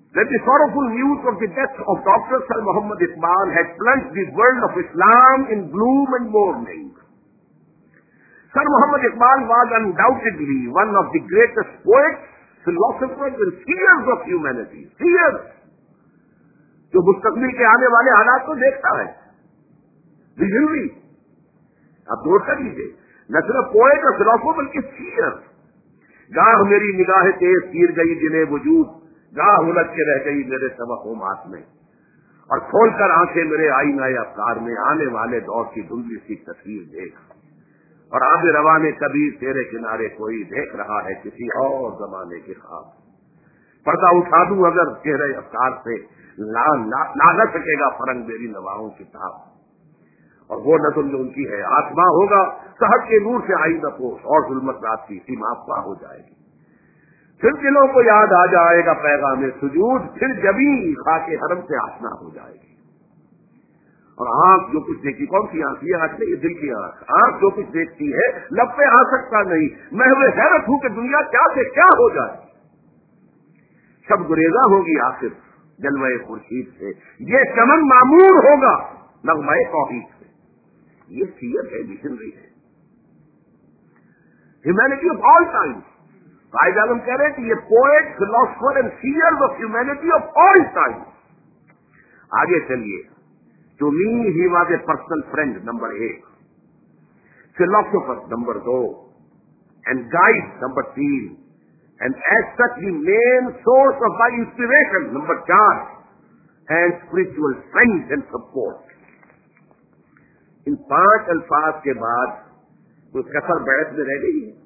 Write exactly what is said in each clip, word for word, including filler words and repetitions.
that the sorrowful news of the death of Doctor Sir Muhammad Iqbal had plunged the world of Islam in gloom and mourning. Sir Muhammad Iqbal was undoubtedly one of the greatest poets, philosophers and seers of humanity. Seers, जो मुस्तकबिल के आने वाले हालात को देखता है, visionary. आप नोट कर लीजिए, न सिर्फ पोएट और फिलोसोफर बल्कि सीयर। गाह मेरी निगाहें तेज तीर गई जिन्हें वजूद, गाह उलझ के रह गई मेरे तवक्कुमात में, और खोल कर आंखें मेरे आईनाए अफकार में आने वाले दौर की धुंधली सी तस्वीर देख, और आगे रवाने कभी तेरे किनारे कोई देख रहा है किसी और जमाने के ख्वाब। पर्दा उठा दूं अगर चेहरे अफकार से, ला ला न सकेगा फरंग मेरी नवाओं की ताब, और वो नज़र जो उनकी है आसमां होगा सहज के नूर से आई न पोश, और जुल्मत रात की सीमा अफवाह हो जाएगी। फिर दिलों को याद आ जाएगा पैगाम सुजूद, फिर जबी खाके हरम से आसना हो जाएगी। और आंख जो कुछ देखी, कौन सी आंख? ये आंख नहीं, ये दिल की आंख। आंख जो कुछ देखती है लब पे आ सकता नहीं, मैं हुए हैरत हूं कि दुनिया क्या से क्या हो जाए। सब गुरेजा होगी आखिर जलवाए खुर्शीद से, ये चमन मामूर होगा नगमाए तौहीद से। ये सीयर है, मिशनरी है, ह्यूमैनिटी ऑफ ऑल टाइम्स। कायद आलम कह रहे हैं कि ये poet, philosopher and seer of humanity of all times. आगे चलिए। To me he was a personal friend number एक, फिलोसोफर नंबर दो, एंड गाइड नंबर तीन, and as such the main source of my inspiration number चार, and spiritual friend and support. इन पांच अल्फाज के बाद कोई कसर बैठ में रह गई है?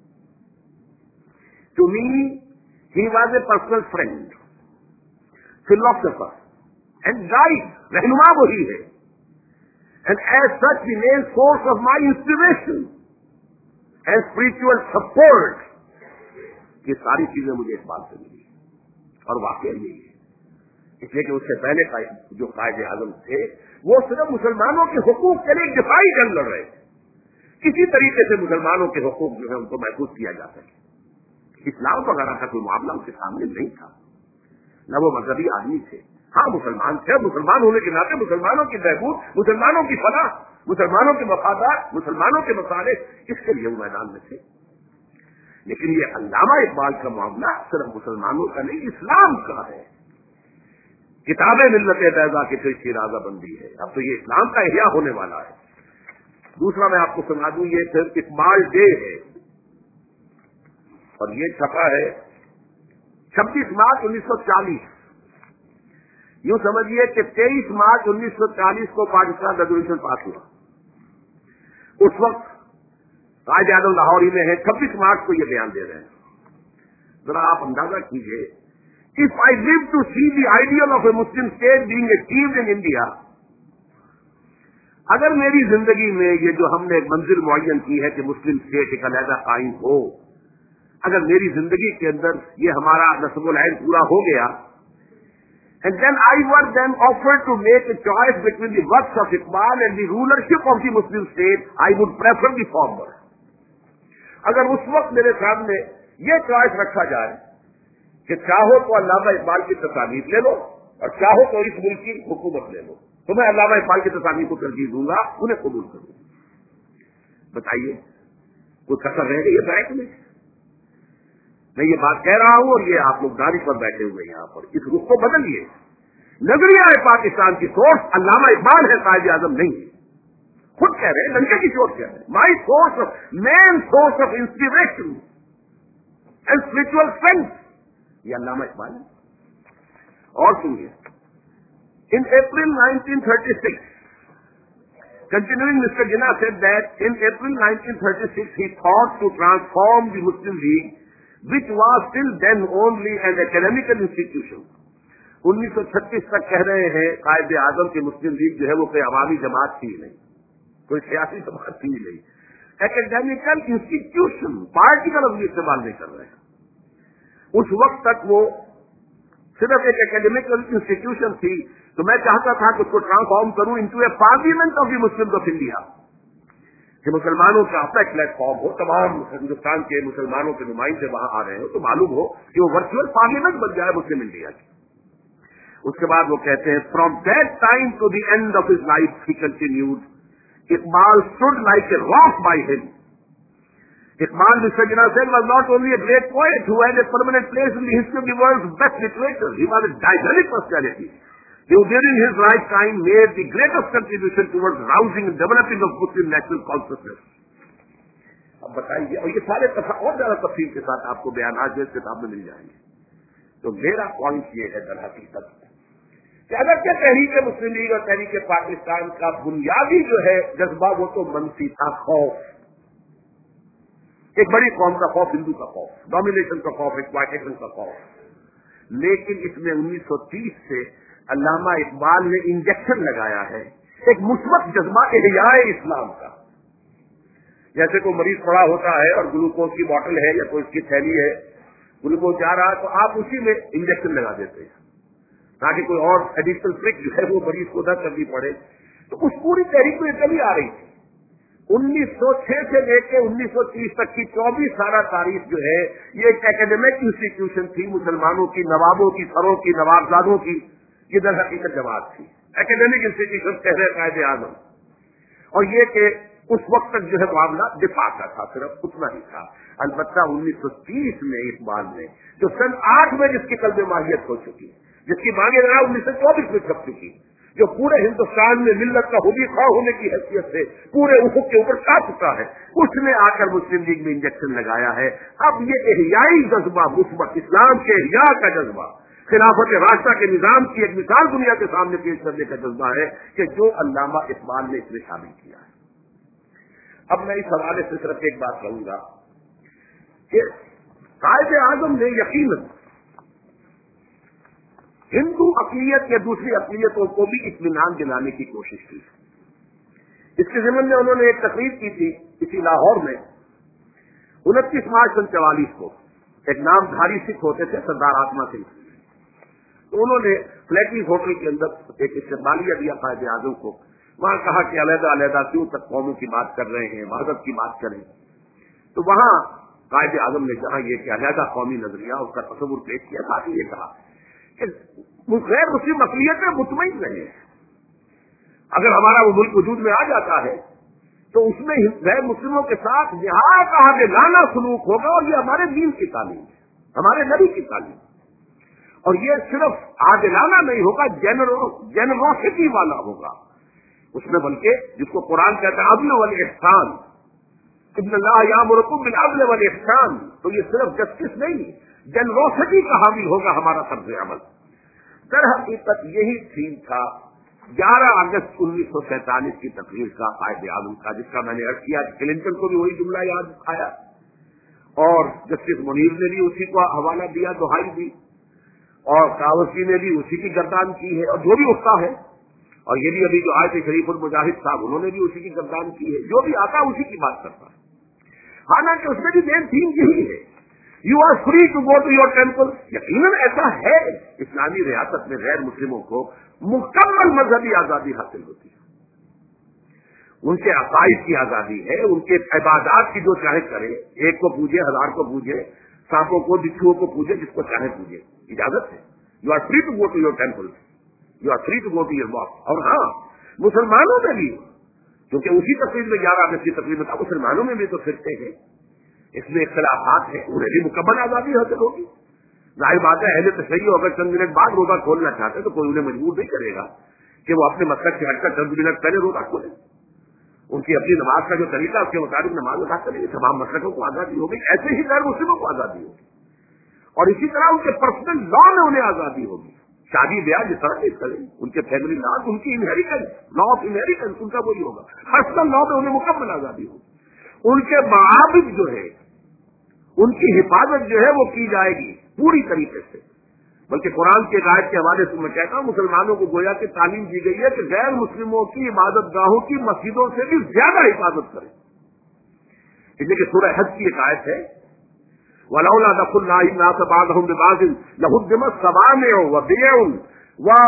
To me he was a personal friend, philosopher and guide, रहनुमा वही है, and as such the main source of my inspiration and spiritual support. ये सारी चीजें मुझे इस बात से मिली, और वाकई यही है। इसलिए कि उससे पहले का जो कायदे आजम थे वो सिर्फ मुसलमानों के हुकूक के लिए दिफाई जंग लड़ रहे थे, किसी तरीके से मुसलमानों के हुकूक जो है उनको महफूज किया जा सके। इस्लाम वगैरह का कोई मामला उनके सामने नहीं था, न वो मजहबी आदमी थे। हाँ, मुसलमान थे, मुसलमान होने के नाते मुसलमानों की बहबूद, मुसलमानों की फलाह, मुसलमानों के मफादात, मुसलमानों के मसाले, इसके लिए वो मैदान में थे। लेकिन ये अल्लामा इकबाल का मामला सिर्फ मुसलमानों का नहीं, इस्लाम का है। किताबें मिल्लत बैज़ा की तो इसकी राजा बंदी है। अब तो ये इस्लाम का इह्या होने वाला है। दूसरा मैं आपको सुना दूं, ये सिर्फ इकबाल डे है, और ये छपा है छब्बीस मार्च उन्नीस सौ चालीस। यूं समझिए कि तेईस मार्च उन्नीस सौ चालीस को पाकिस्तान रेजोल्यूशन पास हुआ। उस वक्त कायद आज़म लाहौरी में है, छब्बीस मार्च को ये बयान दे रहे हैं। जरा आप अंदाजा कीजिए, if I live to see the ideal of a Muslim state being achieved in India, अगर मेरी जिंदगी में ये जो हमने एक मंजिल मुअय्यन की है कि मुस्लिम स्टेट एक अलहदा कायम हो, अगर मेरी जिंदगी के अंदर ये हमारा नस्बुल ऐन पूरा हो गया, and then I were then offered to make a choice between the works of Iqbal and the rulership of the Muslim state, I would prefer the former. अगर उस वक्त मेरे सामने ये चॉइस रखा जाए कि चाहो तो अल्लामा इकबाल की तसानीफ ले लो और चाहो तो इस मुल्क की हुकूमत ले लो, तो मैं अल्लामा इकबाल की तसानीफ को तरजीह दूंगा, उन्हें कबूल करूंगा। बताइए कोई कसर रह गई है बैक में? मैं ये बात कह रहा हूं और ये आप लोग दारी पर बैठे हुए यहां पर, इस रुख को बदलिए। नजरिया है पाकिस्तान की सोच अल्लामा इकबाल है, कायद आजम नहीं है। खुद कह रहे हैं, लंके की सोच कह रहे हैं, my source of main source of inspiration and spiritual strength ये अल्लामा इकबाल है। और सुनिए, in April nineteen thirty six, continuing Mister Jinnah said that in April nineteen thirty-six he thought to transform the Muslim League, which was till then only an academical institution. उन्नीस सौ छत्तीस तक कह रहे हैं कायद आजम की मुस्लिम लीग जो है वो कोई अवामी जमात थी नहीं, कोई सियासी जमात थी नहीं, एकेडमिकल इंस्टीट्यूशन, पार्टी का लफ्ज इस्तेमाल नहीं कर रहे हैं। उस वक्त तक वो सिर्फ एक एकेडमिकल इंस्टीट्यूशन थी। तो मैं चाहता था कि उसको ट्रांसफॉर्म करूं into a parliament of the Muslims of India, कि मुसलमानों का अपना एक प्लेटफॉर्म हो, तमाम हिंदुस्तान के मुसलमानों के नुमाइंदे वहां आ रहे हो तो मालूम हो कि वो वर्चुअल पार्लियामेंट बन जाए मुस्लिम इंडिया की। उसके बाद वो कहते हैं, from that time to the end of his life he continued, Iqbal stood like a rock by him. Iqbal Biswajana Sen was not only a great poet who had a permanent place in the history of the world's best literature, he was a dynamic personality who during his lifetime made the greatest contribution towards rousing and developing of Muslim national consciousness. अब बताइए, और ये सारे और ज्यादा तफसील के साथ आपको बयान आज इस किताब में मिल जाएंगे. तो मेरा पॉइंट ये है दर हकीकत कि अगर क्या तहरीक मुस्लिम लीग और तहरीक पाकिस्तान का बुनियादी जो है जज्बा वो तो मनफी था, खौफ, एक बड़ी कौम का खौफ, हिंदू का खौफ, डोमिनेशन का खौफ, एक्सप्लॉयटेशन का खौफ. लेकिन इसमें उन्नीस सौ तीस से अल्लामा इकबाल ने इंजेक्शन लगाया है एक मुस्बत जज्बा इहयाए इस्लाम का. जैसे कोई मरीज पड़ा होता है और ग्लूकोज की बोतल है या कोई इसकी थैली है, ग्लूकोज जा रहा है तो आप उसी में इंजेक्शन लगा देते हैं ताकि कोई और एडिशनल ट्रिक जो है वो मरीज को न करनी पड़े. तो उस पूरी तहरीक में कमी आ रही थी. उन्नीस सौ छह से लेकर उन्नीस सौ तीस तक की चौबीस सारा तारीख जो है ये एक एकेडमिक इंस्टीट्यूशन थी, मुसलमानों की, नवाबों की, सरों की, नवाबजादों की. ये दर हकीकत जमात थी, एकेडमिक इंस्टीट्यूशन कहते कायदे आजम. और ये कि उस वक्त तक जो है मामला दिफा का था, सिर्फ उतना ही था. अलबत्ता उन्नीस सौ तीस में इकबाल ने जो सन आठ में जिसकी कल्बे माहियत हो चुकी, जिसकी मांगे लगा उन्नीस सौ चौबीस में छप चुकी, जो पूरे हिंदुस्तान में मिल्लत का होगी खा होने की हैसियत से पूरे उफुक के ऊपर छा चुका है, उसने आकर मुस्लिम लीग में इंजेक्शन लगाया है. अब ये इहयाई जज्बा, मुस्बत इस्लाम के इहया का जज्बा, खिलाफत रास्ता के निजाम की एक मिसाल दुनिया के सामने पेश करने का जज्बा है कि जो अल्लामा इकबाल ने इसमें शामिल किया है. अब मैं इस हवाले से सिर्फ एक बात कहूंगा कि कायदे आजम ने यकीनन हिंदू अक़लियत या दूसरी अक़लियतों को भी इत्मीनान दिलाने की कोशिश की. इसके ज़िम्मन में उन्होंने एक तकरीर की थी इसी लाहौर में उनतीस मार्च सन चवालीस को. एक नामधारी सिख होते थे सरदार आत्मा सिंह, तो उन्होंने फ्लैटीज होटल के अंदर एक इस्तेमालिया दिया कायदे आजम को. वहां कहा कि अलहदा अलहदा क्यों तक कौमों की बात कर रहे हैं, वहदत की बात करें. तो वहां कायदे आजम ने कहा ये कि अलहदा कौमी नजरिया उसका तस्वुर पेश किया. साथ ही ये कहा गैर मुस्लिम अक़लियत में मुतमईन रहे, अगर हमारा वो मुल्क वजूद में आ जाता है तो उसमें गैर मुस्लिमों के साथ यहाँ कहा बेगाना सलूक होगा. और ये हमारे दीन की तालीम है, हमारे नबी की तालीम. और ये सिर्फ आदिलाना नहीं होगा, जेनरोसिटी वाला होगा उसमें, बल्कि जिसको कुरान कहता है अदल वल इहसान, इन्नल्लाह यामुरुकुम बिल अदल वल इहसान. तो ये सिर्फ जस्टिस नहीं, जेनरोसिटी का हामिल होगा हमारा तर्ज अमल. दर हकीकत यही थीम था ग्यारह अगस्त उन्नीस सौ सैंतालीस की तकरीर का कायदे आजम का, जिसका मैंने अर्ज किया. क्लिंटन को भी वही जुमला याद आया और जस्टिस मुनीर ने भी उसी को हवाला दिया, दुहाई दी, और कावसी ने भी उसी की गर्दान की है, और जो भी उठता है. और ये भी अभी जो आए थे शरीफुल मुजाहिद साहब, उन्होंने भी उसी की गर्दान की है. जो भी आता है उसी की बात करता है. हालांकि उसमें भी मेन थीम यही है, you are free to go to your temple. यकीनन ऐसा है, इस्लामी रियासत में गैर मुस्लिमों को मुकम्मल मजहबी आजादी हासिल होती है. उनके अकाइद की आजादी है, उनके इबादत की जो चाहे करे, एक को पूजे, हजार को पूजे, सांपों को, बिच्छुओं को पूजे, जिसको चाहे पूजे, इजाजत है. You are free to go to your temple, you are free to go to your mosque. और हाँ, मुसलमानों में भी, क्योंकि उसी तकरीर में ग्यारह अगस्त की तकरीर में था, मुसलमानों में भी तो फिरते हैं, इसमें इख्तिलाफात है, उन्हें भी मुकम्मल आजादी हासिल होगी. जाहिर बात है अहले तशय्युअ अगर चंद मिनट बाद रोजा खोलना चाहते तो कोई उन्हें मजबूर नहीं करेगा कि वो अपने मकसद से हटकर चंद मिनट पहले रोजा खोले. उनकी अपनी नमाज का जो तरीका उसके मुताबिक नमाज अदा करेंगे. तमाम मसलकों को आजादी होगी, ऐसे ही गैर मुस्लिमों को आजादी होगी. और इसी तरह उनके पर्सनल लॉ में उन्हें आजादी होगी. शादी ब्याह जिस तरह से करें, उनके फैमिली लॉ, उनकी इनहेरिटेंस, लॉ ऑफ इनहेरिटेंस उनका वही होगा. पर्सनल लॉ में उन्हें मुकम्मल आजादी होगी. उनके माबिद जो है उनकी हिफाजत जो है वो की जाएगी पूरी तरीके से. बल्कि कुरान के आयत के हवाले से मैं कहता हूं, मुसलमानों को गोया की तालीम दी गई है कि गैर मुस्लिमों की इबादत गाहों की मस्जिदों से भी ज्यादा हिफाजत करें. इसलिए कि सूरह हज की एक आयत है, वलौला दखुल्लाहि नास बादहुम बिबादिन लहुद्दिमत सवामिउ व बियउन व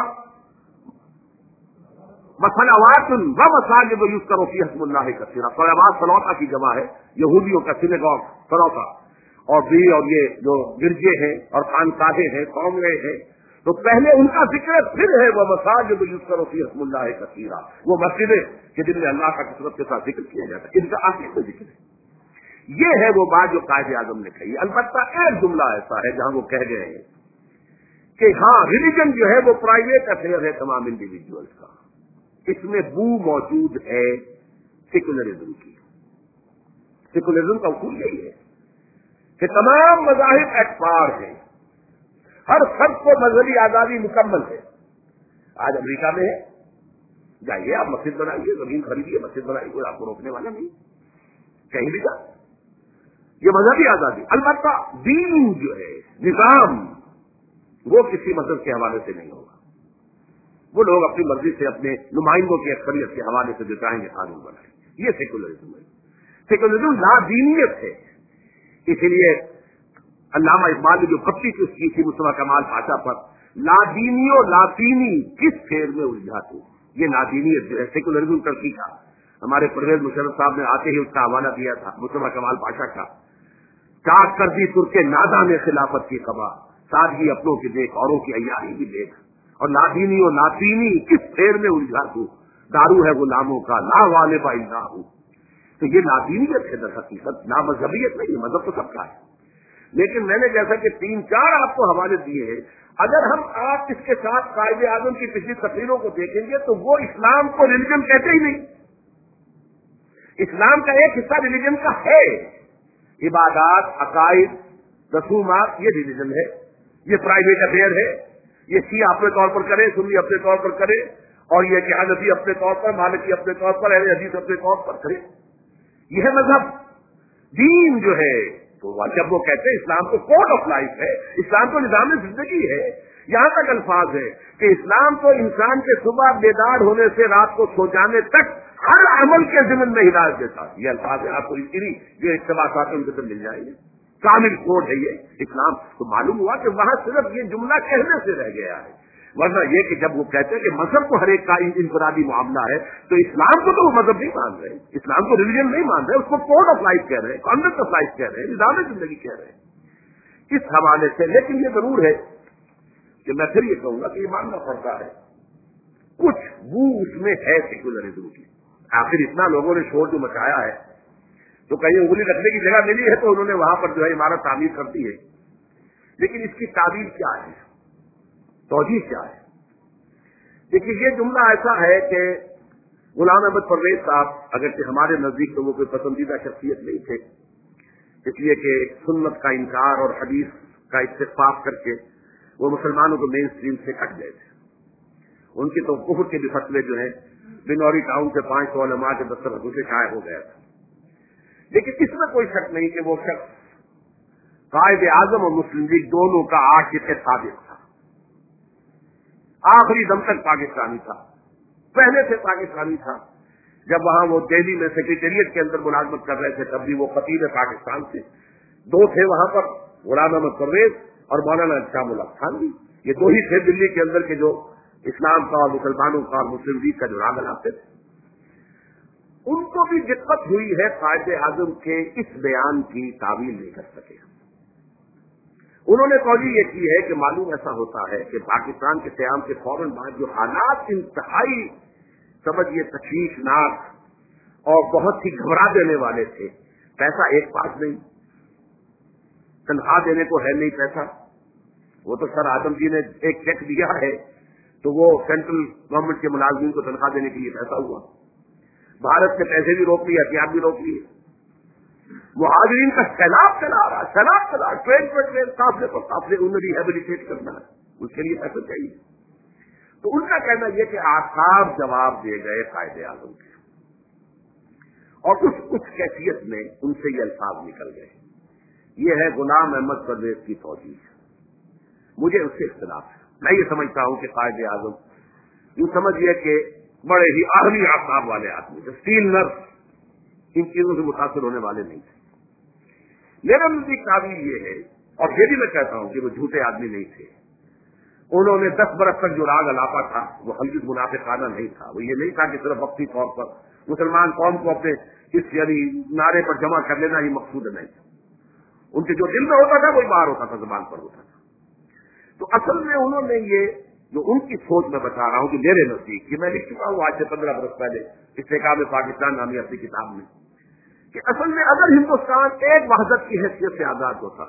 मसलवातुन व मसाजिद युज़करू फीहा इस्मुल्लाहि कसीरा. सलावात सलौता की जमा है, यहूदियों का सिनेगॉग सलौता, और भी और ये जो गिरजे हैं और खानकाहें हैं, कौमें हैं, تو پہلے ان کا ذکر پھر ہے وہ مساجد یذکر فیہا اسم اللہ کثیرا، وہ مسجدیں کہ جن میں اللہ کا کثرت کے ساتھ ذکر کیا جاتا ہے، ان کا آخر میں ذکر ہے۔ یہ ہے وہ بات جو قائد اعظم نے کہی۔ البتہ ایک جملہ ایسا ہے جہاں وہ کہہ گئے ہیں کہ ہاں ریلیجن جو ہے وہ پرائیویٹ افیئر ہے تمام انڈیویجولس کا، اس میں بو موجود ہے سیکولرزم کی۔ سیکولرزم کا اصول یہی ہے کہ تمام مذاہب ایکپار ہیں، ہر فرد کو مذہبی آزادی مکمل ہے۔ آج امریکہ میں ہے، جائیے آپ مسجد بنائیے، زمین خریدیے، مسجد بنائیے، کوئی آپ کو روکنے والا نہیں، کہیں بھی جا، یہ مذہبی آزادی۔ البتہ دین جو ہے، نظام، وہ کسی مذہب کے حوالے سے نہیں ہوگا، وہ لوگ اپنی مرضی سے اپنے نمائندوں کی اکثریت کے حوالے سے جو چاہیں گے قانون بنائیں، یہ سیکولرزم ہے۔ سیکولرزم لا دینیت ہے۔ اسی لیے علامہ اقبال نے جو پتی چیز کی تھی مصطفیٰ کمال پاشا پر، لادینی و لاطینی کس پھیر میں الجھا تو، یہ لادینیت جو ہے سیکولرزم ترقی کا، ہمارے پرویز مشرف صاحب نے آتے ہی اس کا حوالہ دیا تھا مصطفیٰ کمال پاشا کا، چاک کر دی ترک نادا میں خلافت کی قبا، سادگی اپنوں کی دیکھ اوروں کی عیاری کی دیکھ، اور لادینی و لاطینی کس پھیر میں الجھا تو، دارو ہے غلاموں کا لا والے با اللہ ہوں۔ تو یہ لادینیت ہے در حقیقت، لا مذہبیت نہیں، مذہب تو سب کا ہے۔ لیکن میں نے جیسا کہ تین چار آپ کو حوالے دیے ہیں، اگر ہم آپ اس کے ساتھ قائد اعظم کی پچھلی تقریروں کو دیکھیں گے تو وہ اسلام کو ریلیجن کہتے ہی نہیں۔ اسلام کا ایک حصہ ریلیجن کا ہے، عبادات، عقائد، رسومات، یہ ریلیجن ہے، یہ پرائیویٹ افیئر ہے، یہ شیعہ اپنے طور پر کرے، سنی اپنے طور پر کرے، اور یہ کہ حنفی اپنے طور پر، مالکی اپنے طور پر، اہل حدیث اپنے طور پر کرے، یہ ہے مذہب۔ دین جو ہے تو جب وہ کہتے ہیں اسلام تو کوڈ آف لائف ہے، اسلام تو نظام زندگی ہے، یہاں تک الفاظ ہے کہ اسلام تو انسان کے صبح بیدار ہونے سے رات کو سو جانے تک ہر عمل کے ضمن میں ہدایت دیتا ہے۔ یہ الفاظ ہے، آپ کو اتنی جو اقتباسات ان کے اندر مل جائیں گے، کامل کوڈ ہے یہ اسلام۔ تو معلوم ہوا کہ وہاں صرف یہ جملہ کہنے سے رہ گیا ہے، ورنہ یہ کہ جب وہ کہتے ہیں کہ مذہب تو ہر ایک کا انفرادی معاملہ ہے، تو اسلام کو تو وہ مذہب نہیں مان رہے، اسلام کو ریلیجن نہیں مان رہے، اس کو کوڈ آف لائف کہہ رہے ہیں، کانڈکٹ آف لائف کہہ رہے ہیں، نظام زندگی کہہ رہے ہیں۔ اس حوالے سے لیکن یہ ضرور ہے کہ میں پھر یہ کہوں گا کہ یہ ماننا پڑتا ہے کچھ وہ اس میں ہے سیکولرزم کی۔ آخر اتنا لوگوں نے شور جو مچایا ہے تو کہیں انگلی رکھنے کی جگہ ملی ہے تو انہوں نے وہاں پر جو ہے عمارت تعمیر کر دی ہے، لیکن اس کی تعبیر کیا ہے، توجیہ کیا ہے؟ دیکھیے یہ جملہ ایسا ہے کہ غلام احمد پرویز صاحب اگرچہ ہمارے نزدیک تو وہ کوئی پسندیدہ شخصیت نہیں تھے، اس لیے کہ سنت کا انکار اور حدیث کا اتفاق کر کے وہ مسلمانوں کو مین اسٹریم سے کٹ گئے تھے۔ ان کی تو کفر کے بھی فتوے جو ہیں بنوری ٹاؤن سے پانچ سو علماء کے دستخطوں سے شائع ہو گیا تھا، لیکن اس میں کوئی شک نہیں کہ وہ شخص قائد اعظم اور مسلم لیگ دونوں کا عاشق صادق تھا، آخری دم تک پاکستانی تھا، پہلے سے پاکستانی تھا۔ جب وہاں وہ دہلی میں سیکریٹریٹ کے اندر ملازمت کر رہے تھے تب بھی وہ خطیب پاکستان تھے، دو تھے وہاں پر، غلام احمد پرویز اور مولانا شام الحق خانوی، یہ دو ہی تھے دلی کے اندر کے جو اسلام کا اور مسلمانوں کا اور مسلم لیگ کا جو راہ بناتے تھے۔ ان کو بھی دقت ہوئی ہے قائد اعظم کے اس بیان کی تعویل نہیں کر سکے۔ انہوں نے توجیہ یہ کی ہے کہ معلوم ایسا ہوتا ہے کہ پاکستان کے قیام کے فوراً بعد جو حالات انتہائی سمجھیے تشویشناک اور بہت ہی گھبرا دینے والے تھے، پیسہ ایک پاس نہیں، تنخواہ دینے کو ہے نہیں پیسہ، وہ تو سر آدم جی نے ایک چیک دیا ہے تو وہ سینٹرل گورنمنٹ کے ملازمین کو تنخواہ دینے کے لیے پیسہ ہوا، بھارت کے پیسے بھی روک لیے، ہتھیار بھی روک لیے، مہاجرین کا سیلاب چلا رہا سیلاب چلا ٹرین پر ٹرین، قافلے پر قافلے، انہیں ریہیبلیٹیٹ کرنا ہے، اس کے لیے پیسہ چاہیے۔ تو ان کا کہنا یہ کہ آثار جواب دے گئے قائد اعظم کے، اور اس کچھ کیفیت میں ان سے یہ الفاظ نکل گئے۔ یہ ہے غلام احمد پرویز کی توجیہ، مجھے اس سے اختلاف ہے۔ میں یہ سمجھتا ہوں کہ قائد اعظم یوں سمجھیے کہ بڑے ہی عالمی اعصاب والے آدمی تھے، اسٹیل نرس، ان چیزوں سے متاثر ہونے والے نہیں تھے۔ میرا نزدیک تعبیر یہ ہے، اور یہ بھی میں کہتا ہوں کہ وہ جھوٹے آدمی نہیں تھے، انہوں نے دس برس تک جو راگ الاپا تھا وہ ہلکی منافقانہ نہیں تھا، وہ یہ نہیں تھا کہ صرف وقتی طور پر مسلمان قوم کو اپنے اس یعنی نعرے پر جمع کر لینا ہی مقصود نہیں تھا، ان کے جو دل میں ہوتا تھا وہی باہر ہوتا تھا، زبان پر ہوتا تھا۔ تو اصل میں انہوں نے یہ جو ان کی سوچ میں بتا رہا ہوں کہ میرے نزدیک کہ میں لکھ چکا ہوں آج سے پندرہ برس پہلے استحکام پاکستان نامی اپنی کتاب میں، کہ اصل میں اگر ہندوستان ایک وحدت کی حیثیت سے آزاد ہوتا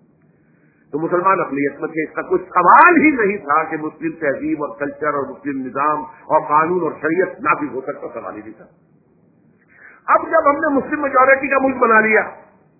تو مسلمان اقلیت میں تھے، اس کا کچھ سوال ہی نہیں تھا کہ مسلم تہذیب اور کلچر اور مسلم نظام اور قانون اور شریعت نافذ ہو سکتا، سوال ہی نہیں تھا۔ اب جب ہم نے مسلم میجورٹی کا ملک بنا لیا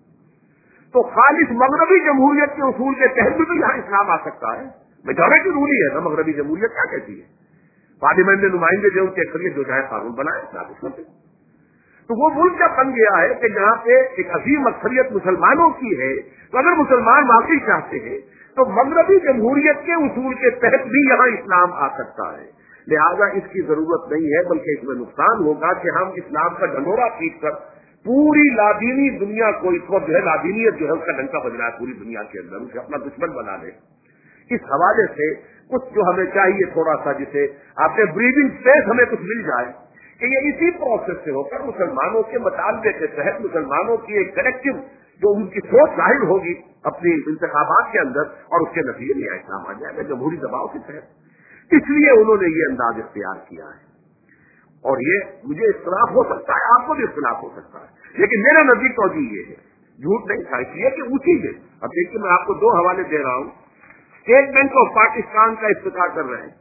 تو خالص مغربی جمہوریت کے اصول کے تحت بھی یہاں اسلام آ سکتا ہے۔ میجورٹی رولی ہے نا مغربی جمہوریت، کیا کہتی ہے؟ پارلیمنٹ میں نمائندے جو ان کی اکثریت جو چاہے قانون بنائے نافذ کرتے۔ تو وہ ملک جب بن گیا ہے کہ جہاں پہ ایک عظیم اکثریت مسلمانوں کی ہے، تو اگر مسلمان معافی چاہتے ہیں تو مغربی جمہوریت کے اصول کے تحت بھی یہاں اسلام آ سکتا ہے۔ لہذا اس کی ضرورت نہیں ہے، بلکہ اس میں نقصان ہوگا کہ ہم اسلام کا ڈھنڈورا پیٹ کر پوری لادینی دنیا کو اس وقت جو ہے لادینیت جو ہے اس کا ڈنکا بجنا ہے پوری دنیا کے اندر، اسے اپنا دشمن بنا لے۔ اس حوالے سے کچھ جو ہمیں چاہیے تھوڑا سا، جسے آپ کے بریدنگ اسپیس ہمیں کچھ مل جائے کہ یہ اسی پروسیس سے ہو کر مسلمانوں کے مطالبے کے تحت مسلمانوں کی ایک کلیکٹو جو ان کی سوچ ظاہر ہوگی اپنی انتخابات کے اندر، اور اس کے نتیجے میں اسلام آ جائے گا جمہوری دباؤ کے تحت۔ اس لیے انہوں نے یہ انداز اختیار کیا ہے، اور یہ مجھے اختلاف ہو سکتا ہے، آپ کو بھی اختلاف ہو سکتا ہے، لیکن میرا نزدیک توجہ یہ ہے، جھوٹ نہیں تھا، اس لیے کہ اونچی ہے۔ اب دیکھیے میں آپ کو دو حوالے دے رہا ہوں، اسٹیٹ بینک آف پاکستان کا افتتاح کر رہے ہیں،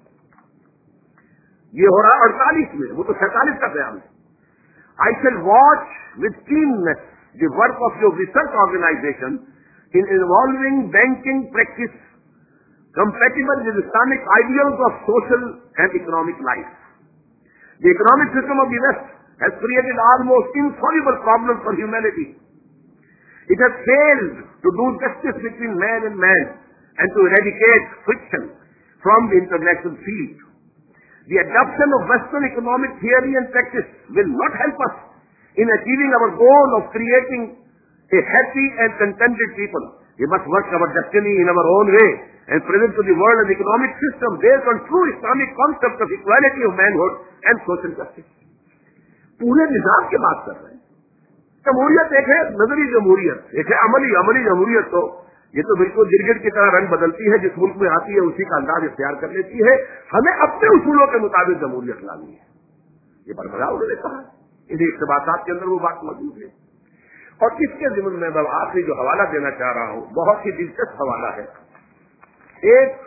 یہ ہو رہا اڑتالیس میں، وہ تو سینتالیس کا قیام ہے۔ I shall watch with keenness the work of your research organization in involving banking practice compatible with Islamic ideals of social and economic life. The economic system of the West has created almost insoluble problems for humanity. It has failed to do justice between man and man and to eradicate friction from the international field. The adoption of Western economic theory and practice will not help us in achieving our goal of creating a happy and contented people. We must work our destiny in our own way and present to the world an economic system based on true Islamic concepts of equality of manhood and social justice. پورے نظام کی بات کر رہے ہیں۔ جمہوریت ایک ہے نظری جمہوریت، ایک ہے عملی عملی جمہوریت، تو یہ تو بالکل گرگٹ کی طرح رنگ بدلتی ہے، جس ملک میں آتی ہے اسی کا انداز اختیار کر لیتی ہے۔ ہمیں اپنے اصولوں کے مطابق جمہوریت لانی ہے، یہ بربلا انہوں نے کہا۔ انہیں اقتباسات کے اندر وہ بات موجود ہے، اور اس کے ضمن میں میں آخری جو حوالہ دینا چاہ رہا ہوں بہت ہی دلچسپ حوالہ ہے۔ ایک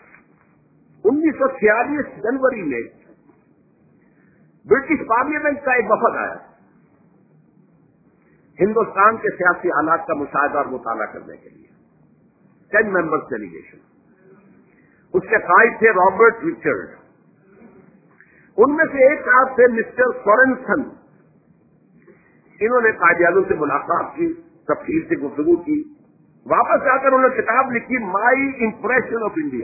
انیس سو چھیالیس جنوری میں برٹش پارلیمنٹ کا ایک وفد آیا ہندوستان کے سیاسی حالات کا مشاہدہ اور مطالعہ کرنے کے لیے، ٹین ممبرس ڈیلیگیشن۔ اس کے قائد تھے رابرٹ رچرڈ، ان میں سے ایک صاحب تھے مسٹر سورنسن۔ انہوں نے قائد اعظم سے ملاقات کی، تفصیل سے گفتگو کی، واپس جا کر انہوں نے کتاب لکھی مائی امپریشن آف انڈیا۔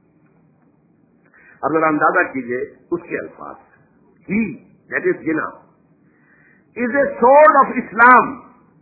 اب ذرا اندازہ کیجئے اس کے الفاظ، ہی that is Jinnah is a sword of Islam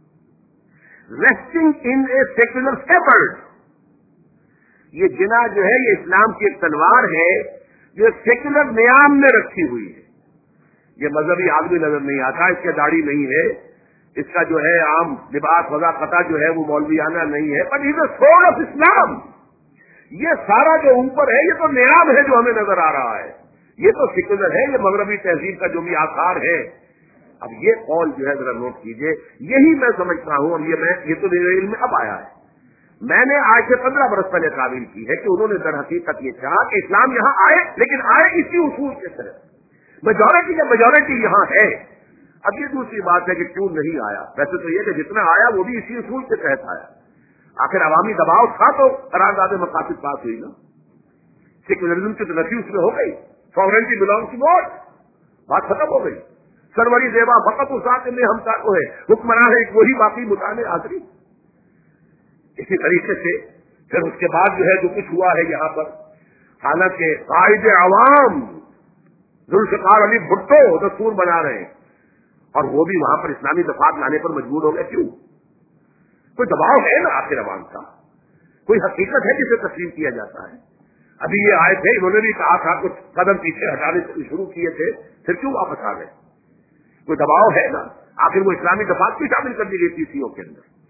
resting in a secular scabbard. یہ جنا جو ہے یہ اسلام کی ایک تلوار ہے جو سیکولر نیام میں رکھی ہوئی ہے۔ یہ مذہبی آدمی نظر نہیں آتا، اس کے داڑھی نہیں ہے، اس کا جو ہے عام لباس وضاقتہ جو ہے وہ مولویانہ نہیں ہے، but is a sword of اسلام۔ یہ سارا جو اوپر ہے یہ تو نیام ہے جو ہمیں نظر آ رہا ہے، یہ تو سیکولر ہے، یہ مغربی تہذیب کا جو بھی آثار ہے۔ اب یہ قول جو ہے ذرا نوٹ کیجئے، یہی میں سمجھتا ہوں، اور یہ میں یہ تو میرے علم میں اب آیا ہے، میں نے آج سے پندرہ برس پہلے تعبیر کی ہے کہ انہوں نے در حقیقت یہ چاہا کہ اسلام یہاں آئے، لیکن آئے اسی اصول کے تحت۔ میجورٹی یا میجورٹی یہاں ہے۔ اب یہ دوسری بات ہے کہ کیوں نہیں آیا، ویسے تو یہ کہ جتنا آیا وہ بھی اسی اصول کے تحت آیا، آخر عوامی دباؤ تھا تو قرارداد مقاصد پاس ہوئی نا، سیکولرزم کی تو نفی اس میں ہو گئی، ساورنٹی بلانگس ٹو گاڈ، بات ختم ہو گئی، سروری زیبا فقط اس ذات میں ہم کو ہے، حکمراں ہے ایک وہی باقی مطالعے آخری۔ اسی طریقے سے پھر اس کے بعد جو ہے جو کچھ ہوا ہے یہاں پر، حالانکہ قائد عوام ذوالفقار علی بھٹو دستور بنا رہے ہیں، اور وہ بھی وہاں پر اسلامی دفعات لانے پر مجبور ہو گئے، کیوں؟ کوئی دباؤ ہے نا آخر عوام کا، کوئی حقیقت ہے جسے تسلیم کیا جاتا ہے۔ ابھی یہ آئے تھے، انہوں نے بھی کہا تھا کچھ قدم پیچھے ہٹانے شروع کیے تھے، پھر کیوں واپس آ گئے؟ کوئی دباؤ ہے نا، آخر وہ اسلامی دفعات بھی شامل کر دی گئی سی سی او کے اندر۔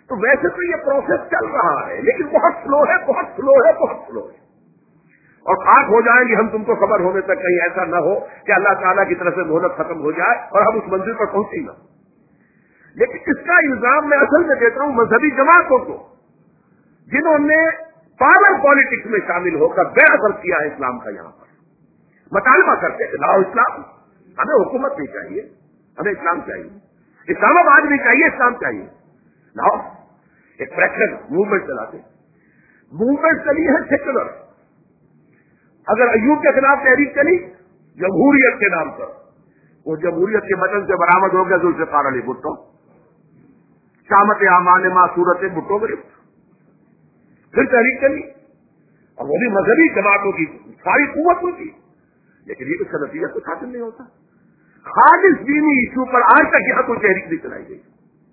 تو ویسے تو یہ پروسیس چل رہا ہے لیکن بہت سلو ہے بہت سلو ہے بہت سلو ہے. اور خاک ہو جائیں گے ہم تم کو خبر ہونے تک کہیں ایسا نہ ہو کہ اللہ تعالیٰ کی طرف سے مہلت ختم ہو جائے اور ہم اس منزل پر پہنچے نہ. لیکن اس کا الزام میں اصل میں دیتا ہوں مذہبی جماعتوں کو جنہوں نے پاور پالیٹکس میں شامل ہو کر بے اثر کیا ہے اسلام کا. یہاں پر مطالبہ کرتے ہیں لاؤ اسلام, ہمیں حکومت نہیں چاہیے, ہمیں اسلام چاہیے, اسلام آباد نہیں چاہیے, اسلام چاہیے. لاؤ ایک پریکٹس موومنٹ چلاتے. موومنٹ چلی ہے سیکولر. اگر ایوب کے خلاف تحریک چلی جمہوریت کے نام پر, وہ جمہوریت کے بٹن سے برآمد ہو گیا ذوالفقار علی بھٹو. شامت امان ماں صورت بھٹو گرفت. پھر تحریک چلی اور وہ بھی مذہبی جماعتوں کی ساری قوت ہوتی, لیکن یہ اس کا نتیجہ کچھ حاصل نہیں ہوتا. خالص دینی ایشو پر آج تک یہاں کوئی تحریک نہیں چلائی گئی.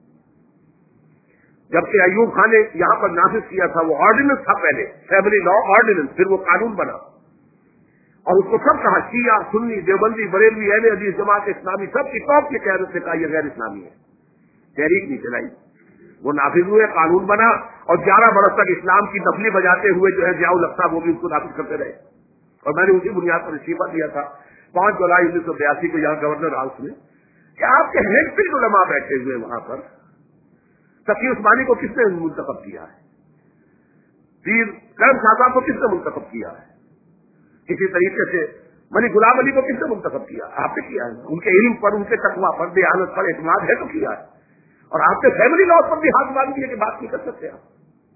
جبکہ ایوب خان نے یہاں پر نافذ کیا تھا وہ آرڈیننس تھا پہلے, فیملی لا آرڈیننس, پھر وہ قانون بنا اور اس کو سب کہا شیعہ سنی دیوبندی بریلوی اہل حدیث جماعت اسلامی سب کی ٹاپ کی قیادت سے کہا یہ غیر اسلامی ہے. تحریک نہیں چلائی, وہ نافذ ہوئے, قانون بنا اور گیارہ برس تک اسلام کی نفلی بجاتے ہوئے جو ہے ضیاء الحق صاحب وہ بھی اس کو نافذ کرتے رہے. اور میں نے اسی بنیاد پر استعفیٰ دیا تھا پانچ جولائی انیس سو بیاسی کو یہاں گورنر ہاؤس میں کہ آپ کے ہینڈ پک علماء بیٹھے ہوئے وہاں پر تقی عثمانی کو کس نے منتخب کیا ہے, پیر کرم شاہ صاحب کو کس نے منتخب کیا ہے, کسی طریقے سے ملک غلام علی کو کس نے منتخب کیا, آپ نے کیا ہے. ان کے علم پر, ان کے تقویٰ پر, دیانت پر اعتماد ہے تو کیا ہے. اور آپ کے فیملی لا پر بھی ہاتھ مان دیے کہ بات نہیں کر سکتے آپ.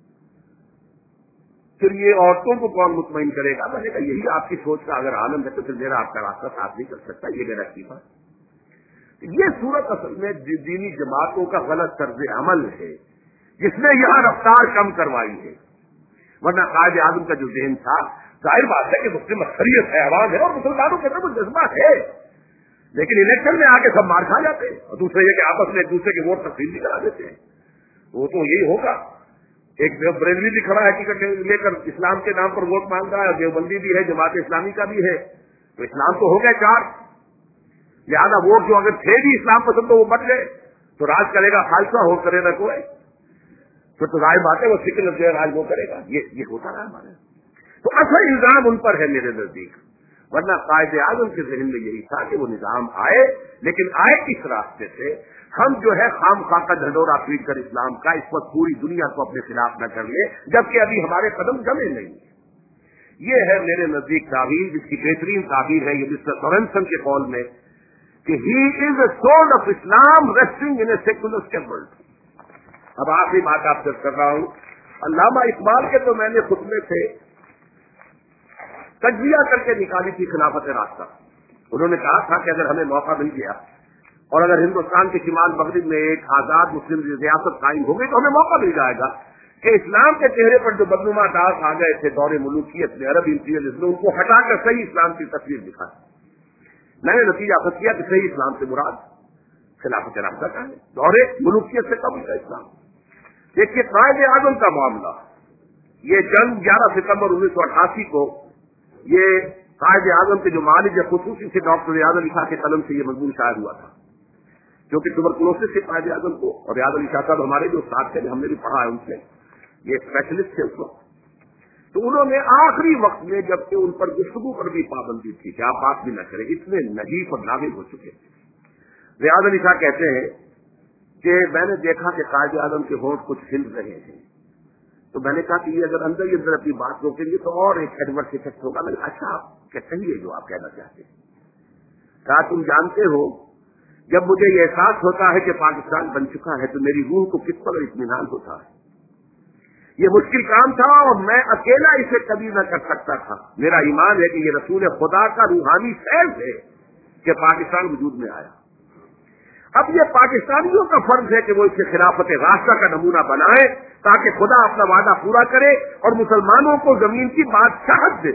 پھر یہ عورتوں کو کون مطمئن کرے گا؟ میں نے کہا یہی آپ کی سوچ کا اگر عالم ہے تو پھر میرا آپ کا راستہ ساتھ نہیں کر سکتا, یہ میرا استعفیٰ. یہ صورت اصل میں دینی جماعتوں کا غلط طرز عمل ہے جس نے یہاں رفتار کم کروائی ہے. ورنہ قائد اعظم کا جو ذہن تھا, ظاہر بات ہے کہ مسلم اکثریت ہے, آواز ہے اور مسلمانوں کے اندر وہ جذبہ ہے, لیکن الیکشن میں آ کے سب مار کھا جاتے ہیں. اور دوسرے یہ کہ آپس میں ایک دوسرے کے ووٹ تقسیم بھی کرا دیتے ہیں. وہ تو یہی ہوگا. ایک بریلوی بھی کھڑا ہے ٹکٹ لے کر اسلام کے نام پر ووٹ مانگ رہا ہے, دیوبندی بھی ہے, جماعت اسلامی کا بھی ہے, تو اسلام تو ہو گئے چار. لہٰذا ووٹ جو اگر تھے بھی اسلام پسند تو وہ بٹ گئے, تو راج کرے گا خالصہ, ہو کرے نہ کوئی, پھر تو ظاہر بات ہے وہ سیکولر جو ہے راج وہ کرے گا. یہ یہ ہوتا رہا ہمارے. تو اصل الزام ان پر ہے میرے نزدیک. ورنہ قائد اعظم کے ذہن میں یہی تھا کہ وہ نظام آئے, لیکن آئے کس راستے سے؟ ہم جو ہے خام خواہ کا ڈھنڈورا پیٹ کر اسلام کا اس وقت پوری دنیا کو اپنے خلاف نہ کر لے, جبکہ ابھی ہمارے قدم جمے نہیں. یہ ہے میرے نزدیک تعبیر, جس کی بہترین تعبیر ہے یہ مسٹر سورنسن کے قول میں کہ he is a soul of Islam resting in a secular world. اب آخری بات آپ سے کر رہا ہوں. علامہ اقبال کے تو میں نے خطبے سے تجزیہ کر کے نکالی تھی خلافت راستہ. انہوں نے کہا تھا کہ اگر ہمیں موقع مل گیا اور اگر ہندوستان کے شمال مغرب میں ایک آزاد مسلم ریاست قائم ہو گئی تو ہمیں موقع مل جائے گا کہ اسلام کے چہرے پر جو بدنما داغ آ گئے تھے دور ملوکیت میں, عرب امپیریلزم میں, ان کو ہٹا کر صحیح اسلام کی تصویر دکھا. میں نے نتیجہ خود کیا کہ صحیح اسلام سے مراد خلافت راستہ کا ہے, دور ملوکیت سے قبل کا اسلام. دیکھیے قائد اعظم کا معاملہ, یہ جنگ گیارہ ستمبر انیس سو اٹھاسی کو یہ قائد اعظم کے جو مالک یا خصوصی سے ڈاکٹر ریاض علی شاہ کے قلم سے یہ مضمون شائع ہوا تھا, جو کہ ٹوبرکلوسس سے قائد اعظم کو, اور ریاض علی شاہ صاحب ہمارے جو ساتھ تھے ہم نے بھی پڑھا ہے ان سے, یہ اسپیشلسٹ تھے اس وقت. تو انہوں نے آخری وقت میں جبکہ ان پر گفتگو پر بھی پابندی تھی کہ آپ بات بھی نہ کریں, اتنے نحیف اور ناقص ہو چکے تھے. ریاض علی شاہ کہتے ہیں کہ میں نے دیکھا کہ قائد اعظم کے ہونٹ کچھ ہل رہے ہیں, تو میں نے کہا کہ یہ اگر اندر ہی اندر اپنی بات روکیں گے تو اور ایک ایڈورس افیکٹ ہوگا. میں نے کہا اچھا آپ کہتے ہیں جو آپ کہنا چاہتے ہیں. کہا تم جانتے ہو جب مجھے یہ احساس ہوتا ہے کہ پاکستان بن چکا ہے تو میری روح کو کس قدر اطمینان ہوتا ہے. یہ مشکل کام تھا اور میں اکیلا اسے کبھی نہ کر سکتا تھا. میرا ایمان ہے کہ یہ رسول خدا کا روحانی فیض ہے کہ پاکستان وجود میں آیا. اب یہ پاکستانیوں کا فرض ہے کہ وہ اسے خلافت راستہ کا نمونہ بنائے تاکہ خدا اپنا وعدہ پورا کرے اور مسلمانوں کو زمین کی بادشاہت دے.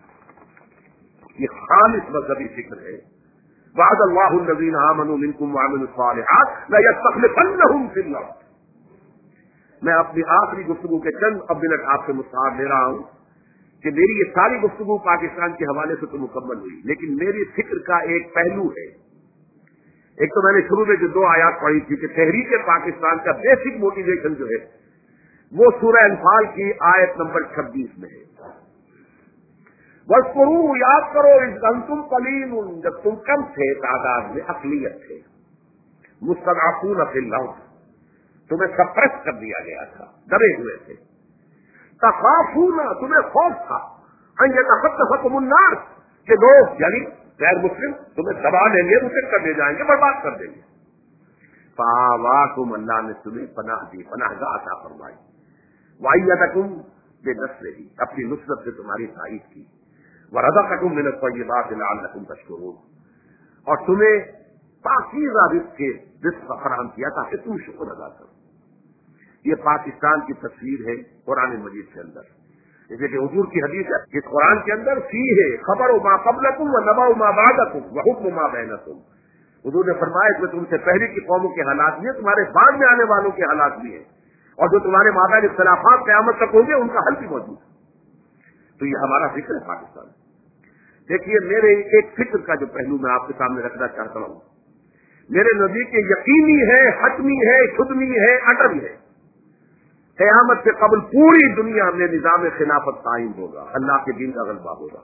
یہ خالص مذہبی فکر ہے. وعد اللہ الذین آمنوا منکم وعملوا الصالحات لیستخلفنہم فی الارض. میں اپنی آخری گفتگو کے چند اب منٹ آپ سے مستعار لے رہا ہوں کہ میری یہ ساری گفتگو پاکستان کے حوالے سے تو مکمل ہوئی, لیکن میری فکر کا ایک پہلو ہے ایک تو میں نے شروع میں جو دو آیات پڑھی تھی کہ تحریک پاکستان کا بیسک موٹیویشن جو ہے وہ سورہ انفال کی آیت نمبر چھبیس میں ہے. وَاذْكُرُوا، یاد کرو، اذ انتم قلیل، جب تم کم تھے تعداد میں، اقلیت تھے، مستضعفون فی الارض، تمہیں سپریس کر دیا گیا تھا، دبے ہوئے تھے. تخافون، تمہیں خوف تھا، ان یتخطفکم الناس، کہ لوگ یعنی غیر مسلم تمہیں دبا لیں گے، رکٹ کر لے جائیں گے، برباد کر دیں گے. فآواکم، اللہ نے تمہیں پناہ دی، پناہ گاہ عطا فرمائی. وأیدکم بنصرہ، اپنی نصرت سے تمہاری تائید کی. ورزقکم من الطیبات لعلکم تشکرون، اور تمہیں پاکیزہ رزق کے رزق فراہم کیا تاکہ تم شکر ادا کرو. یہ پاکستان کی تصویر ہے قرآن مجید کے اندر. جیسے کہ حضور کی حدیث ہے کہ قرآن کے اندر فی ہے خبر ما قبلکم و نبأ ما بعدکم و حکم ما بینکم. حضور نے فرمایا اس میں تم سے پہلے کی قوموں کے حالات بھی ہیں، تمہارے بعد میں آنے والوں کے حالات بھی ہیں، اور جو تمہارے مابین اختلافات قیامت تک ہوں گے ان کا حل بھی موجود ہے. تو یہ ہمارا فکر ہے پاکستان. دیکھیے میرے ایک فکر کا جو پہلو میں آپ کے سامنے رکھنا چاہتا ہوں، میرے نزدیک یقینی ہے، حتمی ہے، خدمی ہے، اٹل ہے، قیامت سے قبل پوری دنیا میں نظام خلافت قائم ہوگا، اللہ کے دین کا غلبہ ہوگا.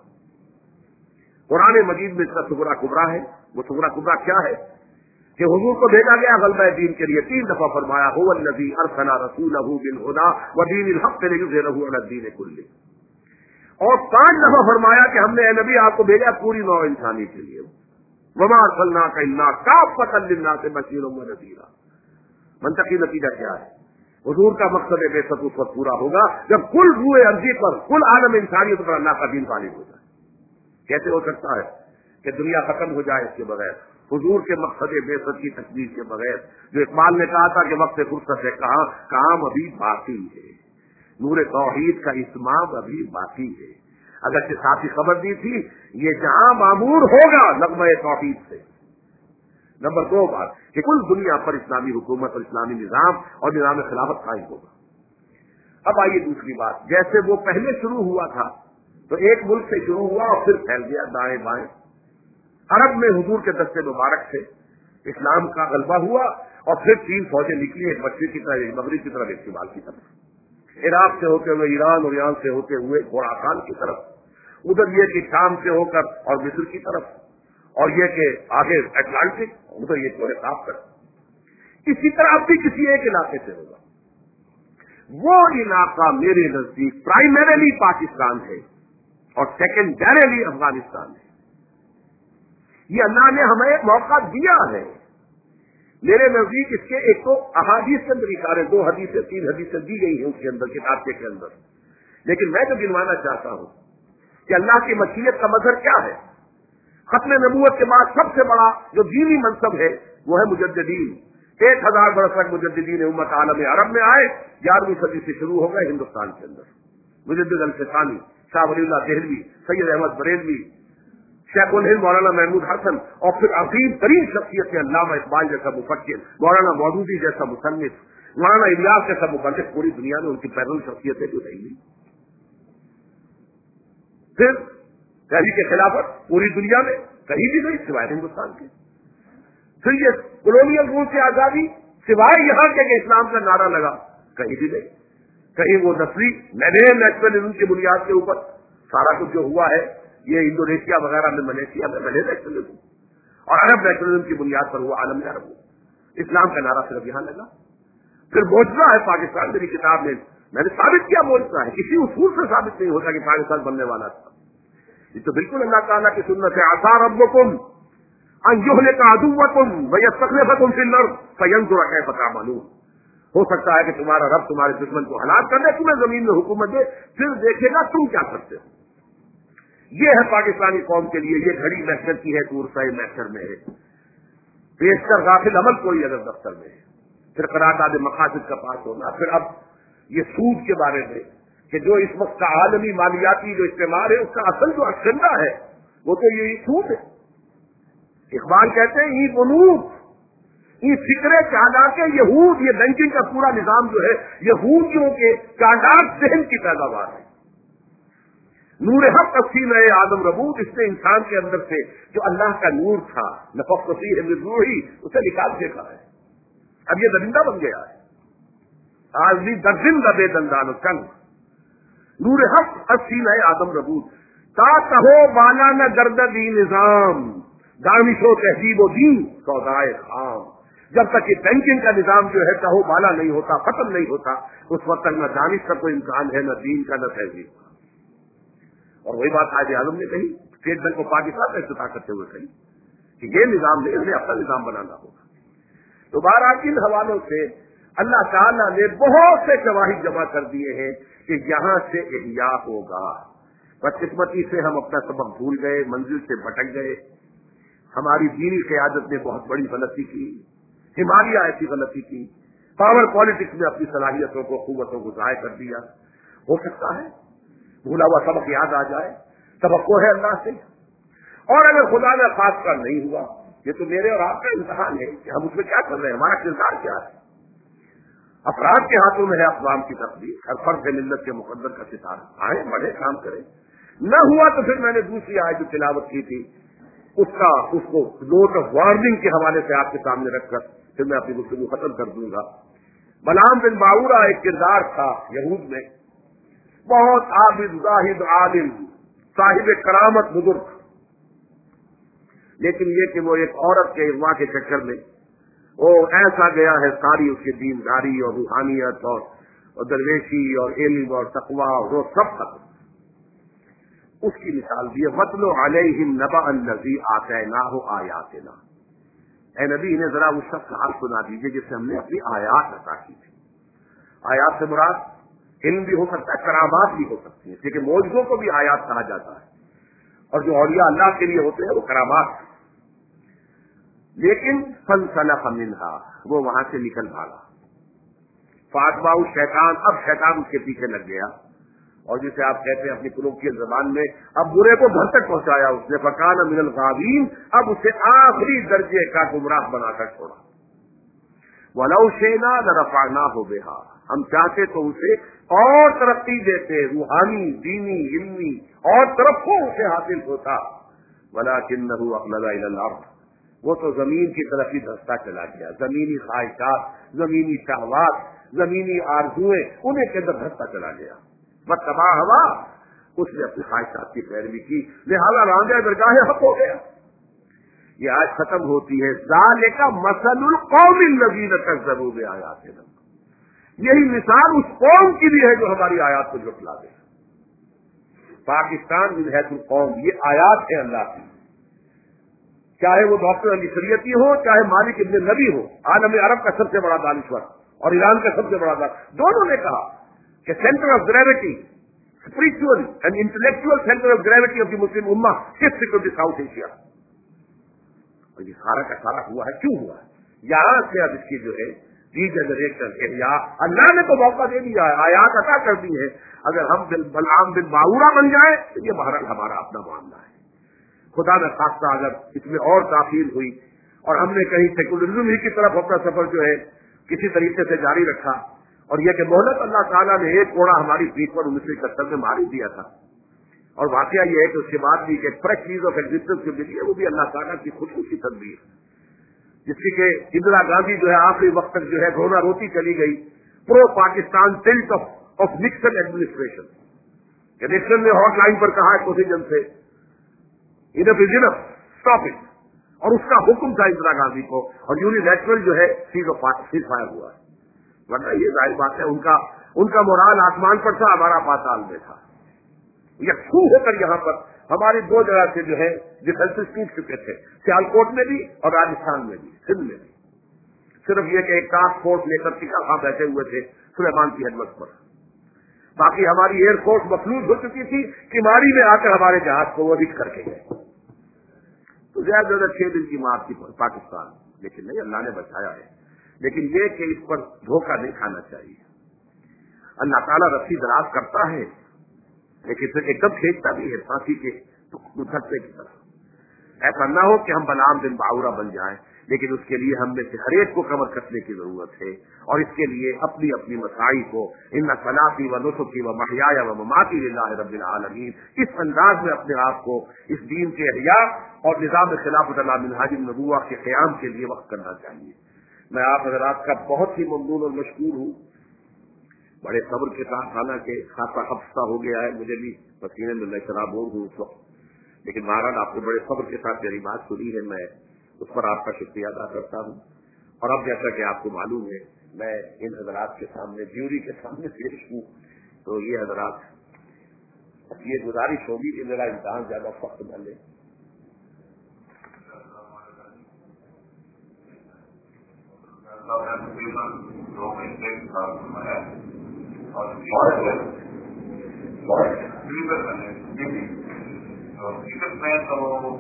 قرآن مجید میں اس کا صغرا کبرا ہے. وہ صغرا کبرا کیا ہے کہ حضور کو بھیجا گیا غلبہ دین کے لیے. تین دفعہ فرمایا هو الذی ارسل رسولہ بالہدی ودین الحق لیظہرہ علی الدین کلہ، اور پانچ دفعہ فرمایا کہ ہم نے اے نبی آپ کو بھیجا پوری نوع انسانی کے لیے. وما ارسلناک الا کافۃ للناس بشیرا ونذیرا. منطقی نتیجہ کیا ہے؟ حضور کا مقصد بے شک اس وقت پورا ہوگا جب کل روئے ارضی پر، کل عالم انسانیت پر اللہ کا دین غالب ہو جائے. کیسے ہو سکتا ہے کہ دنیا ختم ہو جائے اس کے بغیر، حضور کے مقصد بے شک کی تکمیل کے بغیر؟ جو اقبال نے کہا تھا کہ وقت فرصت ہے، کہاں کام ابھی باقی ہے، نور توحید کا اتمام ابھی باقی ہے. اگرچہ ساتھ ہی خبر دی تھی یہ جہاں معمور ہوگا نغمہ توحید سے. نمبر دو بات کہ کل دنیا پر اسلامی حکومت اور اسلامی نظام اور نظام خلافت قائم ہوگا. اب آئیے دوسری بات، جیسے وہ پہلے شروع ہوا تھا تو ایک ملک سے شروع ہوا اور پھر پھیل گیا دائیں بائیں. عرب میں حضور کے دستے مبارک سے اسلام کا غلبہ ہوا اور پھر تین فوجیں نکلی، ایک مشرق کی طرف، ایک مغرب کی طرف، ایک شمال کی طرف. عراق سے ہوتے ہوئے ایران اور ایران سے ہوتے ہوئے خراسان کی طرف، ادھر یہ کہ شام سے ہو کر اور مصر کی طرف، اور یہ کہ آگے اٹلانٹک، ادھر یہ پورے صاف کر. اسی طرح اب بھی کسی ایک علاقے سے ہوگا. وہ علاقہ میرے نزدیک پرائمریلی پاکستان ہے اور سیکنڈریلی افغانستان ہے. یہ اللہ نے ہمیں موقع دیا ہے. میرے نزدیک اس کے ایک تو احادیث کے اندر اشارے، دو حدیثیں تین حدیثیں دی گئی ہیں اس کے اندر، کتاب کے اندر. لیکن میں تو گنوانا چاہتا ہوں کہ اللہ کی مشیت کا مظہر کیا ہے. ختم نبوت کے بعد سب سے بڑا جو دینی منصب ہے وہ ہے مجددین. ایک ہزار برس تک مجددین امت عالم عرب میں آئے، گیارہویں صدی سے شروع ہو گئے ہندوستان کے اندر. مجدد الفسانی، شاہ ولی اللہ دہلوی، سید احمد بریلوی، شیخ الہند مولانا محمود حسن، اور پھر عظیم ترین شخصیت علامہ اقبال جیسا مفکر، مولانا مودودی جیسا مصنف، مولانا الیاس جیسا مبلغ. پوری دنیا میں ان کی پیرل شخصیتیں جو رہی ہیں. پھر تحریک خلافت پوری دنیا میں کہیں بھی نہیں سوائے ہندوستان کے. پھر یہ کولونیل رول سے آزادی سوائے یہاں کے کہ اسلام کا نعرہ لگا کہیں بھی نہیں. کہیں وہ نسلی نیشنلزم کی بنیاد کے اوپر سارا کچھ جو ہوا ہے، یہ انڈونیشیا وغیرہ میں، ملیشیا میں ملے نیشنلزم، اور عرب نیشنلزم کی بنیاد پر ہوا عالم عرب. اسلام کا نعرہ صرف یہاں لگا. پھر موجودہ ہے پاکستان. میری کتاب میں میں نے ثابت کیا موجودہ ہے، کسی اصول سے ثابت نہیں ہوتا کہ پاکستان بننے والا تھا. یہ تو بالکل اللہ تعالیٰ کی سنت ہے. عسیٰ ربکم ان یہلک عدوکم ویستخلفکم فی الارض فینظر کیف تعملون. ہو سکتا ہے کہ تمہارا رب تمہارے دشمن کو ہلاک کر دے، تمہیں زمین میں حکومت دے، پھر دیکھے گا تم کیا کرتے ہو. یہ ہے پاکستانی قوم کے لیے یہ گھڑی محشر کی ہے، کورسۂ محشر میں ہے. پیش کر غافل عمل کوئی اگر دفتر میں ہے. پھر قرارداد مقاصد کا پاس ہونا. پھر اب یہ سود کے بارے میں کہ جو اس وقت کا عالمی مالیاتی جو استعمال ہے اس کا اصل جو اجنڈا ہے وہ تو یہ سود ہے. اقبال کہتے ہیں یہ بنود، یہ فکرے چالاک یہود، یہ بینکنگ کا پورا نظام جو ہے یہودیوں کے چالاک ذہن کی پیداوار ہے. नूर हक सीने आदम रबूत, इसने इंसान के अंदर से जो अल्लाह का नूर था, नफख्त फीह मिन रूही, उसे निकाल फेंका है। अब ये दरिंदा बन गया है। आज भी दर्जिंदा बेदंदान कंग नूर हक सीने आदम रबूत, ता कहो बाला न गर्दी निजाम, दानिशो तहजीब दीन सौदाए खाम। जब तक ये बैंकिंग का निजाम जो है कहो बाला नहीं होता, खत्म नहीं होता, उस वक्त तक न दानिश का कोई इम्कान है, न दीन का, न तहजीब का। और वही बात आज आलम ने कही, स्टेट बैंक ऑफ पाकिस्तान का इफ्तिताह करते हुए कही कि ये निजाम नहीं, हमें अपना निजाम बनाना होगा। तो बहरहाल इन हवालों से अल्लाह ताला ने बहुत से शवाहिद जमा कर दिए हैं कि यहां से इहया होगा। बदकिस्मती से हम अपना सबक भूल गए, मंजिल से भटक गए। हमारी दीनी क़यादत ने बहुत बड़ी गलती की, हिमालय ऐसी गलती की, पावर पॉलिटिक्स में अपनी सलाहियतों को, कुव्वतों को जाय कर दिया। हो सकता है भूला हुआ सबक याद आ जाए, तवक्को है अल्लाह से। और अगर खुदा ने खास कर नहीं हुआ, ये तो मेरे और आपका इम्तिहान है कि हम उसमें क्या कर रहे हैं, हमारा किरदार क्या है। अफराद के हाथों में है अक़वाम की तकदीर, हर फर्द मिल्लत के मुकद्दर का सितारा। आए बड़े काम करें, न हुआ तो फिर मैंने दूसरी आयत जो तिलावत की थी उसका उसको नोट ऑफ वार्निंग के हवाले से आपके सामने रखकर फिर मैं अपनी गुफ्तगू खत्म कर दूंगा। बलाम बिन बाऊरा एक किरदार था यहूद में, बहुत आबिद जाहिद आलिम साहिब करामत बुजुर्ग, लेकिन ये कि वो एक औरत के इग़वा के चक्कर में वो ऐसा गया है, सारी उसकी दीनदारी और रूहानियत और, और दरवेशी और इल्म और तक़वा और वो सब खत्म। उसकी मिसाल दी है, वतलो अलैहिम नबअ अल्लज़ी आतैनाहु आयातिना। ए नबी, इन्हें जरा उस शख्स का हाल सुना दीजिए जिसे हमने अपनी आयात अता की थी। आयात से मुराद इल्म भी हो सकता है, करामात भी हो सकती है, क्योंकि मौजूदों को भी आयात कहा जाता है और जो औलिया अल्लाह के लिए होते हैं वो करामात। लेकिन फंसलख मिनहा, वो वहां से निकल भागा। फातबाउ शैतान, अब शैतान उसके पीछे लग गया और जिसे आप कहते हैं अपनी कुलोकियल जबान में, अब बुरे को घर तक पहुंचाया उसने। फकान मिनल गावीन, अब उसे आखिरी दर्जे का गुमराह बनाकर छोड़ा। वलौ शेना लरफाना हो बेहा, हम चाहते तो उसे और तरक्की देते, रूहानी, दीनी, इल्मी और तरक्को उसे हासिल होता। वलाकिन्नहु अखलदा इलल अर्द, वो तो जमीन की तरफ ही धंसता चला गया। जमीनी ख्वाहिशात, जमीनी शहवात, जमीनी आरज़ुएं उन्हें के अंदर धंसता चला गया। बस तबाह हवा, उसने अपनी ख्वाहिशात की पैरवी की, लिहाजा रांझा दरगाह हक हो गया। ये आज खत्म होती है ज़ालिका मसलुल कौमिल लज़ीना कज़्ज़बू बिआयातिना, यही मिसाल उस कौम की भी है जो हमारी आयात को झुठला दे। पाकिस्तान मिनहजुल कौम, ये आयात है अल्लाह की। चाहे वो डॉक्टर अली शरीयती हो, चाहे मालिक इब्न नबी हो, आलम अरब का सबसे बड़ा दानिश्वर और ईरान का सबसे बड़ा दानिश्वर, दोनों ने कहा कि centre of gravity, spiritual and intellectual centre of gravity of the Muslim उम्मा shift to the South Asia. और ये सारा का सारा हुआ है, क्यों हुआ है? यहां से अब इसकी जो है डीजेनरेशन, या अल्लाह ने तो मौका दे दिया है, आयात अता कर दी है। अगर हम बिल बलआम बिन बाऊरा बन जाए तो ये बहरहाल हमारा अपना मामला है। खुदा न खास्ता अगर इसमें और ताखीर हुई और हमने कहीं सेकुलरिज्म ही की तरफ अपना सफर जो है किसी तरीके से जारी रखा, और यह कि मोहलत अल्लाह ताला ने एक कोड़ा हमारी पीठ पर उन्नीस सौ इकहत्तर में मार ही दिया था। और वाकया यह है कि उसके बाद भी एक फ्रेश चीज ऑफ एग्जिस्टेंस जो मिली है वो भी अल्लाह ताला की खुशूसी तदबीर, जिसकी के इंदिरा गांधी जो है आखिरी वक्त तक जो है रोना रोती चली गई pro Pakistan tilt of of Nixon administration. Nixon ने हॉटलाइन पर कहा है पोजीशन से enough is enough, stop it, और उसका हुक्म था इंदिरा गांधी को, और यूनिलैटरल जो है सीज ऑफ सीज फायर हुआ है। वरना ये जाहिर बात है उनका उनका मोराल आसमान पर था, हमारा पाताल में था। यकसू होकर यहां पर हमारी दो जगह से जो है डिफेंसेस टूट चुके थे, सियालकोट में भी और राजस्थान में भी, सिंध में भी। सिर्फ ये कि एक टास्क फोर्स लेकर टिका वहां बैठे हुए थे सुलेमान की हिम्मत पर। बाकी हमारी एयरफोर्स मखलूज हो चुकी थी, किमारी में आकर हमारे जहाज को वो हिट करके गए। तो ज्यादा ज्यादा छह दिन की मार थी पाकिस्तान, लेकिन नहीं, अल्लाह ने बचाया है। लेकिन ये कि इस पर धोखा नहीं खाना चाहिए। अल्लाह ताला रस्सी दराज करता है लेकिन फिर एकदम खींचता भी है फांसी के धक्के की तरह। ایسا نہ ہو کہ ہم بلعام بن باعورہ بن جائیں، لیکن اس کے لیے ہم میں سے ہر ایک کو کمر کسنے کی ضرورت ہے، اور اس کے لیے اپنی اپنی مساعی کو ان صلاتی و نسکی و محیای و مماتی للہ رب العالمین، اس انداز میں اپنے آپ کو اس دین کے احیاء اور نظام خلافت علی منہاج النبوہ کے قیام کے لیے وقف کرنا چاہیے۔ میں آپ حضرات کا بہت ہی ممنون اور مشکور ہوں، بڑے صبر کے ساتھ، حالانکہ خاصا ہفتہ ہو گیا ہے، مجھے بھی پسینے میں میں شرابور ہوں اس وقت، لیکن مہاراج آپ نے بڑے صبر کے ساتھ میری بات سنی ہے، میں اس پر آپ کا شکریہ ادا کرتا ہوں۔ اور اب جیسا کہ آپ کو معلوم ہے میں ان حضرات کے سامنے جیوری کے سامنے پیش ہوں، تو یہ حضرات یہ گزارش ہوگی کہ میرا امتحان زیادہ سخت نہ لے۔ دو گھنٹے اور حقیقت میں تو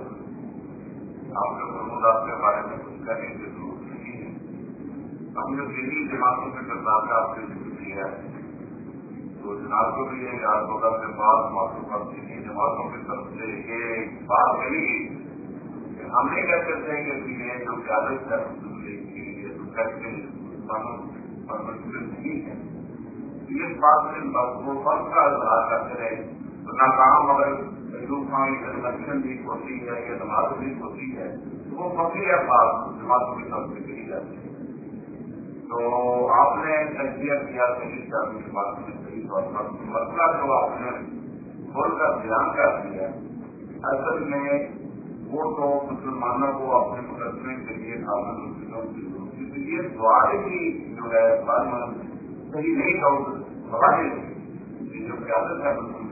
آپ کے فرمودات کے بارے میں کچھ کہنے کی ضرورت نہیں ہے۔ ہم نے دینی جماعتوں کے کردار کا آپ نے ذکر کیا ہے، تو جناب کو بھی یہ یاد ہوگا کہ بعض موقعوں پر دینی جماعتوں کی طرف سے یہ بات کہی کہ ہم نہیں کہہ سکتے کہ یہ جو قیادت ہے یہ تو کہتے ہیں مسلمانوں پر مشکل نہیں ہے، اس بات سے وہ فرق کا اظہار کرتے رہے تو ناکام اگر کنوینشن بھی ہوتی ہے یا جماعت بھی ہوتی ہے تو وہ فصلی افراد جماعتوں کی طرف سے کہی جاتی ہے۔ تو آپ نے تجزیہ کیا صحیح چاہیے کی بات میں صحیح طور پر مسئلہ جو آپ نے کھول کر بیان کر دیا اصل میں وہ تو مسلمانوں کو اپنے مقدمے کے لیے حاصل اس لیے دعائیں بھی جو ہے صحیح نہیں کہ جو قیادت ہے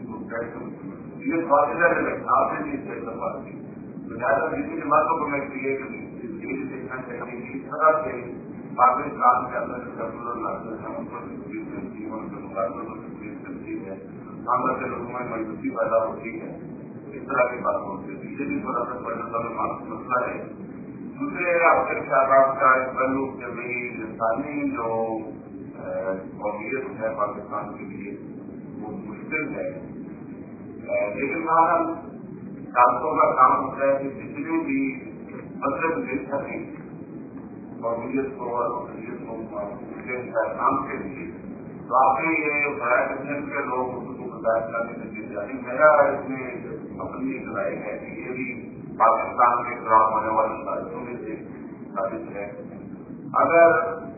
یہ فاصلہ آپ نے بھی اس سے بات کی تو زیادہ دینی جماعتوں کو میں یہ دیکھنا چاہیے کہ اس طرح سے پاکستان کے اندر رسول اللہ ان کو جیون کے مقابلے میں تکلیف ملتی ہے، اندر سے لوگوں میں مایوسی پیدا ہوتی ہے، اس طرح کی بات ہوتی ہے، یہ بھی تھوڑا سا بڑا مسئلہ ہے۔ دوسرے آپ کے خیالات کا ایک پہلو کہ بھائی انسانی جو قومیت ہے پاکستان کے لیے وہ مشکل ہے، لیکن وہاں ڈاکٹروں کا کام ہوتا ہے کہ جتنے بھی مطلب دے سکیں قومیت کو اور قومیت کو کے پیغام کے لیے تو آپ نے یہ برائے کشن کے لوگ اس کو ہدایت کرنے کے لیے جانے میرا اس میں اپنی ایک رائے ہے کہ یہ بھی پاکستان کے خلاف ہونے والی سازشوں میں سے ثابت ہے۔ اگر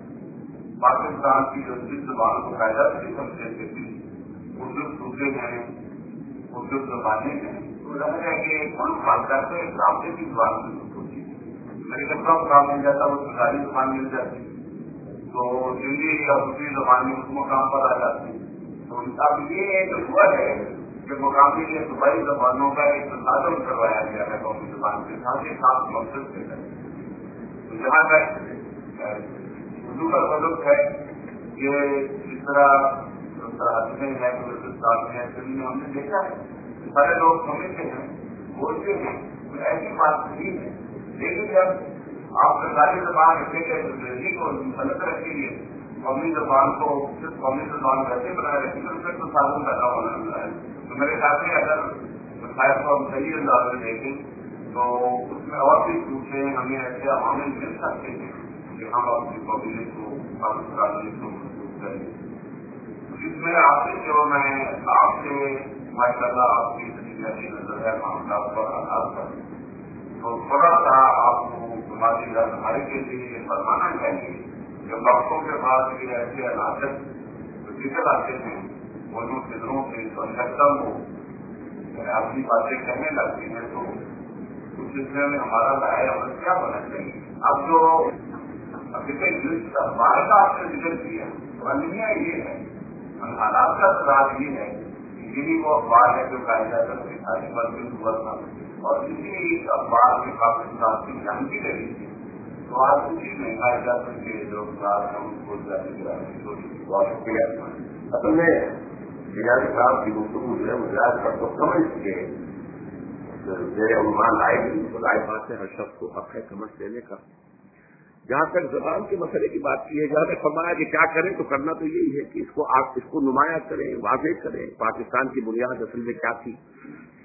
پاکستان کی جو جس زبان کو قاعدہ سے سمجھے تھے اردو صوبے ہیں اردو زبانیں ہیں تو لگ رہا ہے کہ کون خالدہ سے رابطے کی زبان میں ہوتی ہے، میرے جب کم کام مل جاتا وہ سرکاری زبان مل جاتی تو دلی یا دوسری زبان میں اس مقام پر آ جاتی تو اب یہ ایک ہوا ہے کہ مقامی یا صوبائی زبانوں کا ایک تصادم کروایا گیا ہے قومی زبان کے ساتھ ایک خاص مقصد سے تو جہاں تک اردو کا تعلق ہے یہ جس طرح سرحدیں ہیں بلوچستان میں دلی میں ہم نے دیکھا ہے سارے لوگ سمجھتے ہیں بولتے ہیں ایسی بات نہیں ہے، لیکن جب آپ سرکاری زبان رکھیں گے انگریزی کو مسلط رکھیں گے قومی زبان کو صرف قومی زبان ویسے بنائے رکھیں گے اس میں تو سازن پیدا ہونا ہے۔ تو میرے خیال میں اگر مسائل کو ہم صحیح انداز میں دیکھیں تو اس میں اور بھی دوسرے ہمیں ایسے عوامل مل سکتے ہیں کہ ہم اپنی قومیت کو پاکستانی کو محسوس کریں۔ اس میں آپ سے جو میں آپ سے ماشاء اللہ آپ کی ایسی نظر ہے معاملات پر آدھار پر تو تھوڑا سا آپ کو سماجی رہنمائی کے لیے فرمانا چاہیے کہ وقتوں کے بعد یہ ایسے علاقے جو ذکر آتے ہیں وہ جو فضروں سے کنسٹم ہو اپنی باتیں کہنے لگتی ہیں تو اس سلسلے میں ہمارا رائے عمل کیا ہونا چاہیے۔ اب جو اخبار کا آپ نے ذکر کیا المیہ یہ ہے حالات کا سراغ یہ ہے کہ یہی وہ اخبار ہے جو قاعدہ کر کے ساری بلکہ ہوا تھا اور اسی اخبار میں پاکستان کی جانچی کری تھی تو آج اسی میں قاعدہ کر کے جو اخبار ہیں ان کو جاری کرانے کی اصل میں بجاج صاحب کی گفتگو جو ہے بجاج کا تو سمجھ کے میرے عنوان لائے گی تو لائے بات ہے ہر شخص کو حق ہے سمجھ لینے کا۔ جہاں تک زبان کے مسئلے کی بات کی ہے جہاں تک فرمایا کہ کیا کریں تو کرنا تو یہی ہے کہ اس کو آپ اس کو نمایاں کریں واضح کریں پاکستان کی بنیاد اصل میں کیا تھی۔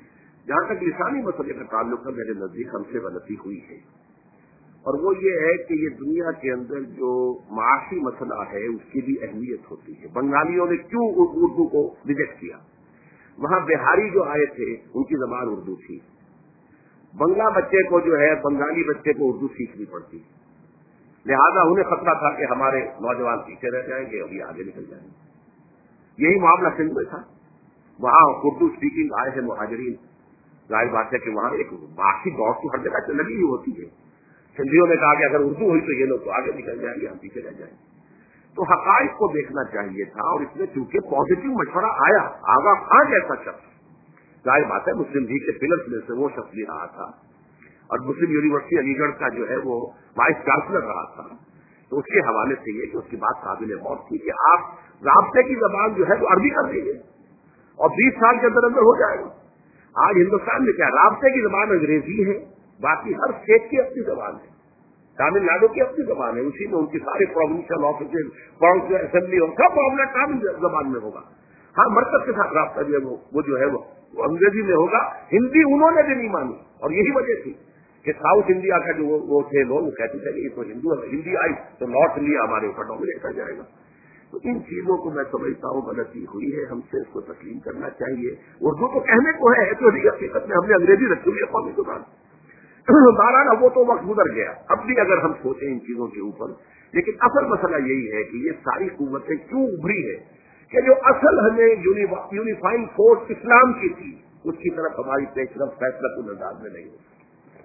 جہاں تک لسانی مسئلے کا تعلق ہے میرے نزدیک ہم سے غلطی ہوئی ہے، اور وہ یہ ہے کہ یہ دنیا کے اندر جو معاشی مسئلہ ہے اس کی بھی اہمیت ہوتی ہے۔ بنگالیوں نے کیوں اردو کو ریجیکٹ کیا؟ وہاں بہاری جو آئے تھے ان کی زبان اردو تھی، بنگلہ بچے کو جو ہے بنگالی بچے کو اردو سیکھنی پڑتی، لہذا انہیں خطرہ تھا کہ ہمارے نوجوان پیچھے رہ جائیں گے اور یہ آگے نکل جائیں گے۔ یہی معاملہ سندھ میں تھا، وہاں اردو اسپیکنگ آئے ہیں مہاجرین، ظاہر بات ہے کہ وہاں ایک معاشی دوڑ تو ہر جگہ لگی ہوئی ہوتی ہے۔ سندھیوں نے کہا کہ اگر اردو ہوئی تو یہ لوگ تو آگے نکل جائیں گے، ہم پیچھے رہ جائیں گے۔ تو حقائق کو دیکھنا چاہیے تھا، اور اس میں چونکہ پازیٹو مشورہ آیا، آغا خان جیسا شخص، ظاہر بات ہے مسلم لیگ کے پلرز میں سے وہ شخص بھی رہا تھا، اور مسلم یونیورسٹی علی گڑھ کا جو ہے وہ وائس چانسلر رہا تھا، تو اس کے حوالے سے یہ کہ اس کی بات قابل غور تھی کہ آپ رابطے کی زبان جو ہے وہ عربی کر دیجیے اور بیس سال کے اندر اندر ہو جائے گا۔ آج ہندوستان میں کیا رابطے کی زبان انگریزی ہے، باقی ہر اسٹیٹ کی اپنی زبان ہے، تامل ناڈو کی اپنی زبان ہے، اسی میں ان کی سارے پروونشل آفیسز، پروونشل اسمبلی اور سب معاملہ تامل زبان میں ہوگا۔ ہاں مرکز کے ساتھ رابطہ جو ہے وہ جو ہے وہ انگریزی میں ہوگا۔ ہندی انہوں نے بھی نہیں مانی، اور یہی وجہ تھی کہ ساؤتھ انڈیا کا جو وہ تھے لوگ وہ کہتے تھے کہ یہ تو ہندو ہندی آئی تو نارتھ انڈیا ہمارے اوپر ڈومینیٹ کر جائے گا۔ تو ان چیزوں کو میں سمجھتا ہوں غلطی ہوئی ہے، ہم سے اس کو تسلیم کرنا چاہیے۔ اردو تو کہنے کو ہے تو حقیقت میں ہم نے انگریزی رکھی ہوئی ہے قومی زبان۔ بہرحال وہ تو وقت گزر گیا، اب بھی اگر ہم سوچیں ان چیزوں کے اوپر، لیکن اصل مسئلہ یہی ہے کہ یہ ساری قوتیں کیوں ابھری ہے کہ جو اصل ہمیں یونیفائنگ فورس اسلام کی تھی اس کی طرف ہماری پیش رفت فیصلہ کن انداز میں نہیں ہوتی۔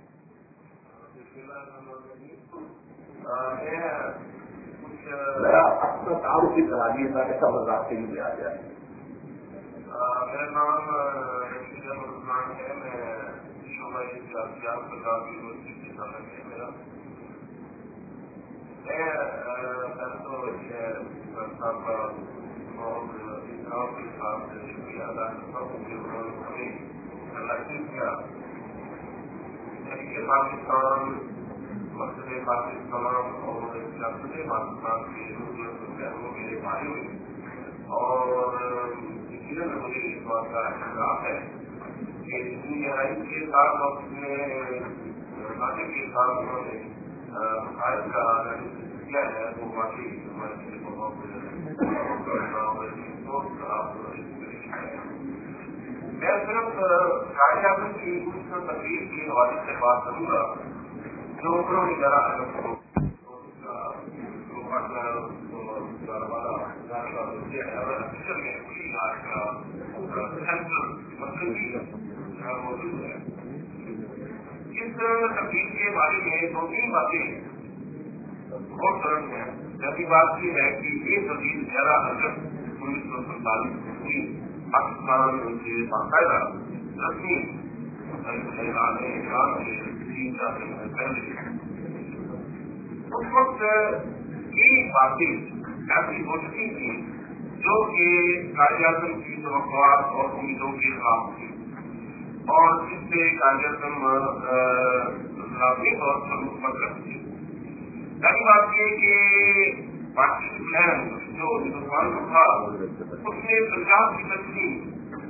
میرا اپنا تعارف کی کرا دیے تھا ایسا مذاق کے لیے آ جائے۔ میرا نام رشید احمد عثمان ہے، میں شعبہ سیاحت پنجاب یونیورسٹی کے طالب ہے میرا۔ میں تو صاحب کا بہت احترام کے ساتھ شکریہ ادا کرتا ہوں کہ انہوں نے ہمیں تلقین کیا۔ یعنی پاکستان مسئلہ پاکستان اور سیاست پاکستان کے پہلوؤں کے بارے میں، اور میں مجھے اس بات کا احساس ہے کہ اتنی کے ساتھ وقت میں ناطے کے ساتھ انہوں نے حقائق کا کیا ہے وہ واقعی ہمارے لیے بہت میں صرف قائد اعظم کی اس تقریر کے حوالے سے بات کروں گا جو انہوں نے ذرا موجود ہے۔ اس تقریر کے بارے میں دو تین باتیں بہت ضرور ہیں۔ پہلی بات یہ ہے کہ یہ تقریر گیارہ اگست انیس سو سینتالیس ہوئی، پاکستان سے باقاعدہ رسمی اعلان کے تین چار دن پہلے اس وقت یہ باتیں ایسی ہو چکی تھی جو کہ قائد اعظم کی توقعات اور امیدوں کے خلاف تھی، اور جس سے قائد اعظم ذاتی طور پر مثبت تھی۔ پہلی بات یہ کہ پارٹی پلان جو ہندوستان کا تھا اس میں پنجاب کی تقسیم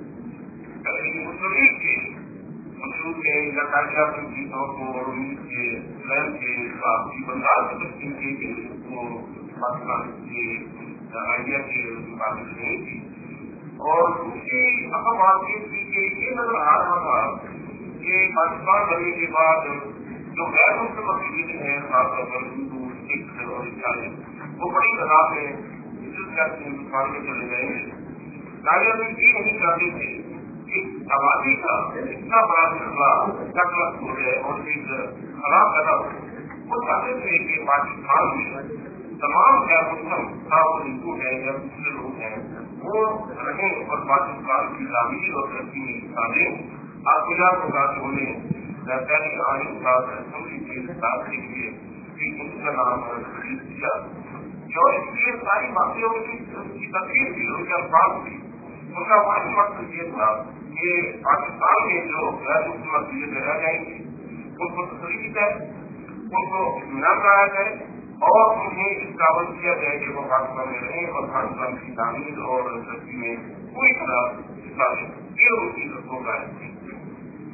مسلم لیگ کے منصوب کے یا قائد اعظم کی توقع اور امید کے پلان کے خلاف کی بنگال کی تقسیم کی کہ اس کو پاکستان کے آئیڈیا کے مطابق نہیں تھی، اور دوسری اہم بات یہ تھی کہ یہ نظر آ رہا تھا کہ پاکستان بننے کے بعد جو غیر مسلم عقیدے ہیں خاص طور پر ہندو سکھ اور عیسائی وہ بڑی تعداد میں ہندوستان میں چلے گئے ہیں۔ قائد اعظم یہ نہیں چاہتے تھے کہ آبادی کا اتنا بڑا مسئلہ تکلف ہو جائے اور ایک خراب پیدا ہو، وہ چاہتے تھے کہ پاکستان میں تمام غیر مسلم خاص ہندو ہیں یا دوسرے لوگ ہیں وہ رہیں اور پاکستان کی تعمیر اور ترقی میں حصہ لیں۔ آپ کو یاد ہوگا کہ انہیں پہلی آئین ساز اسمبلی کے انتخاب کے لیے ان کا نام خرید کیا، جو اس لیے ساری باتیں ان کی تقریر تھی، ان کے الفاظ تھی۔ ان کا واحد مقصد یہ تھا کہ پاکستان میں جو غیر مسلم عقیدے رہ جائیں گے ان کو تسلی دی جائے، ان کو اطمینان کرایا جائے اور انہیں اس قابل کیا جائے کہ وہ پاکستان میں رہیں اور پاکستان کی تعمیر اور ترقی میں پوری طرح حصہ لیں۔ یہ ان کی رسوخ ہے۔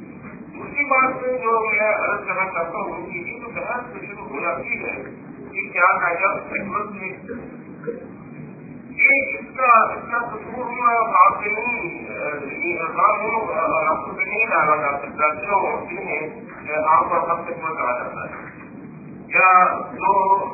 دوسری بات جو میں عرض کرنا چاہتا ہوں کہ یہ جو بحث سے شروع ہو جاتی ہے کہ کیا قاعدہ خدمت میں یہ اس کا اس کا تصور آپ سے نہیں آپ کو نہیں ڈالا جا سکتا جو عام طور پر خدمت کرا جاتا ہے یا جو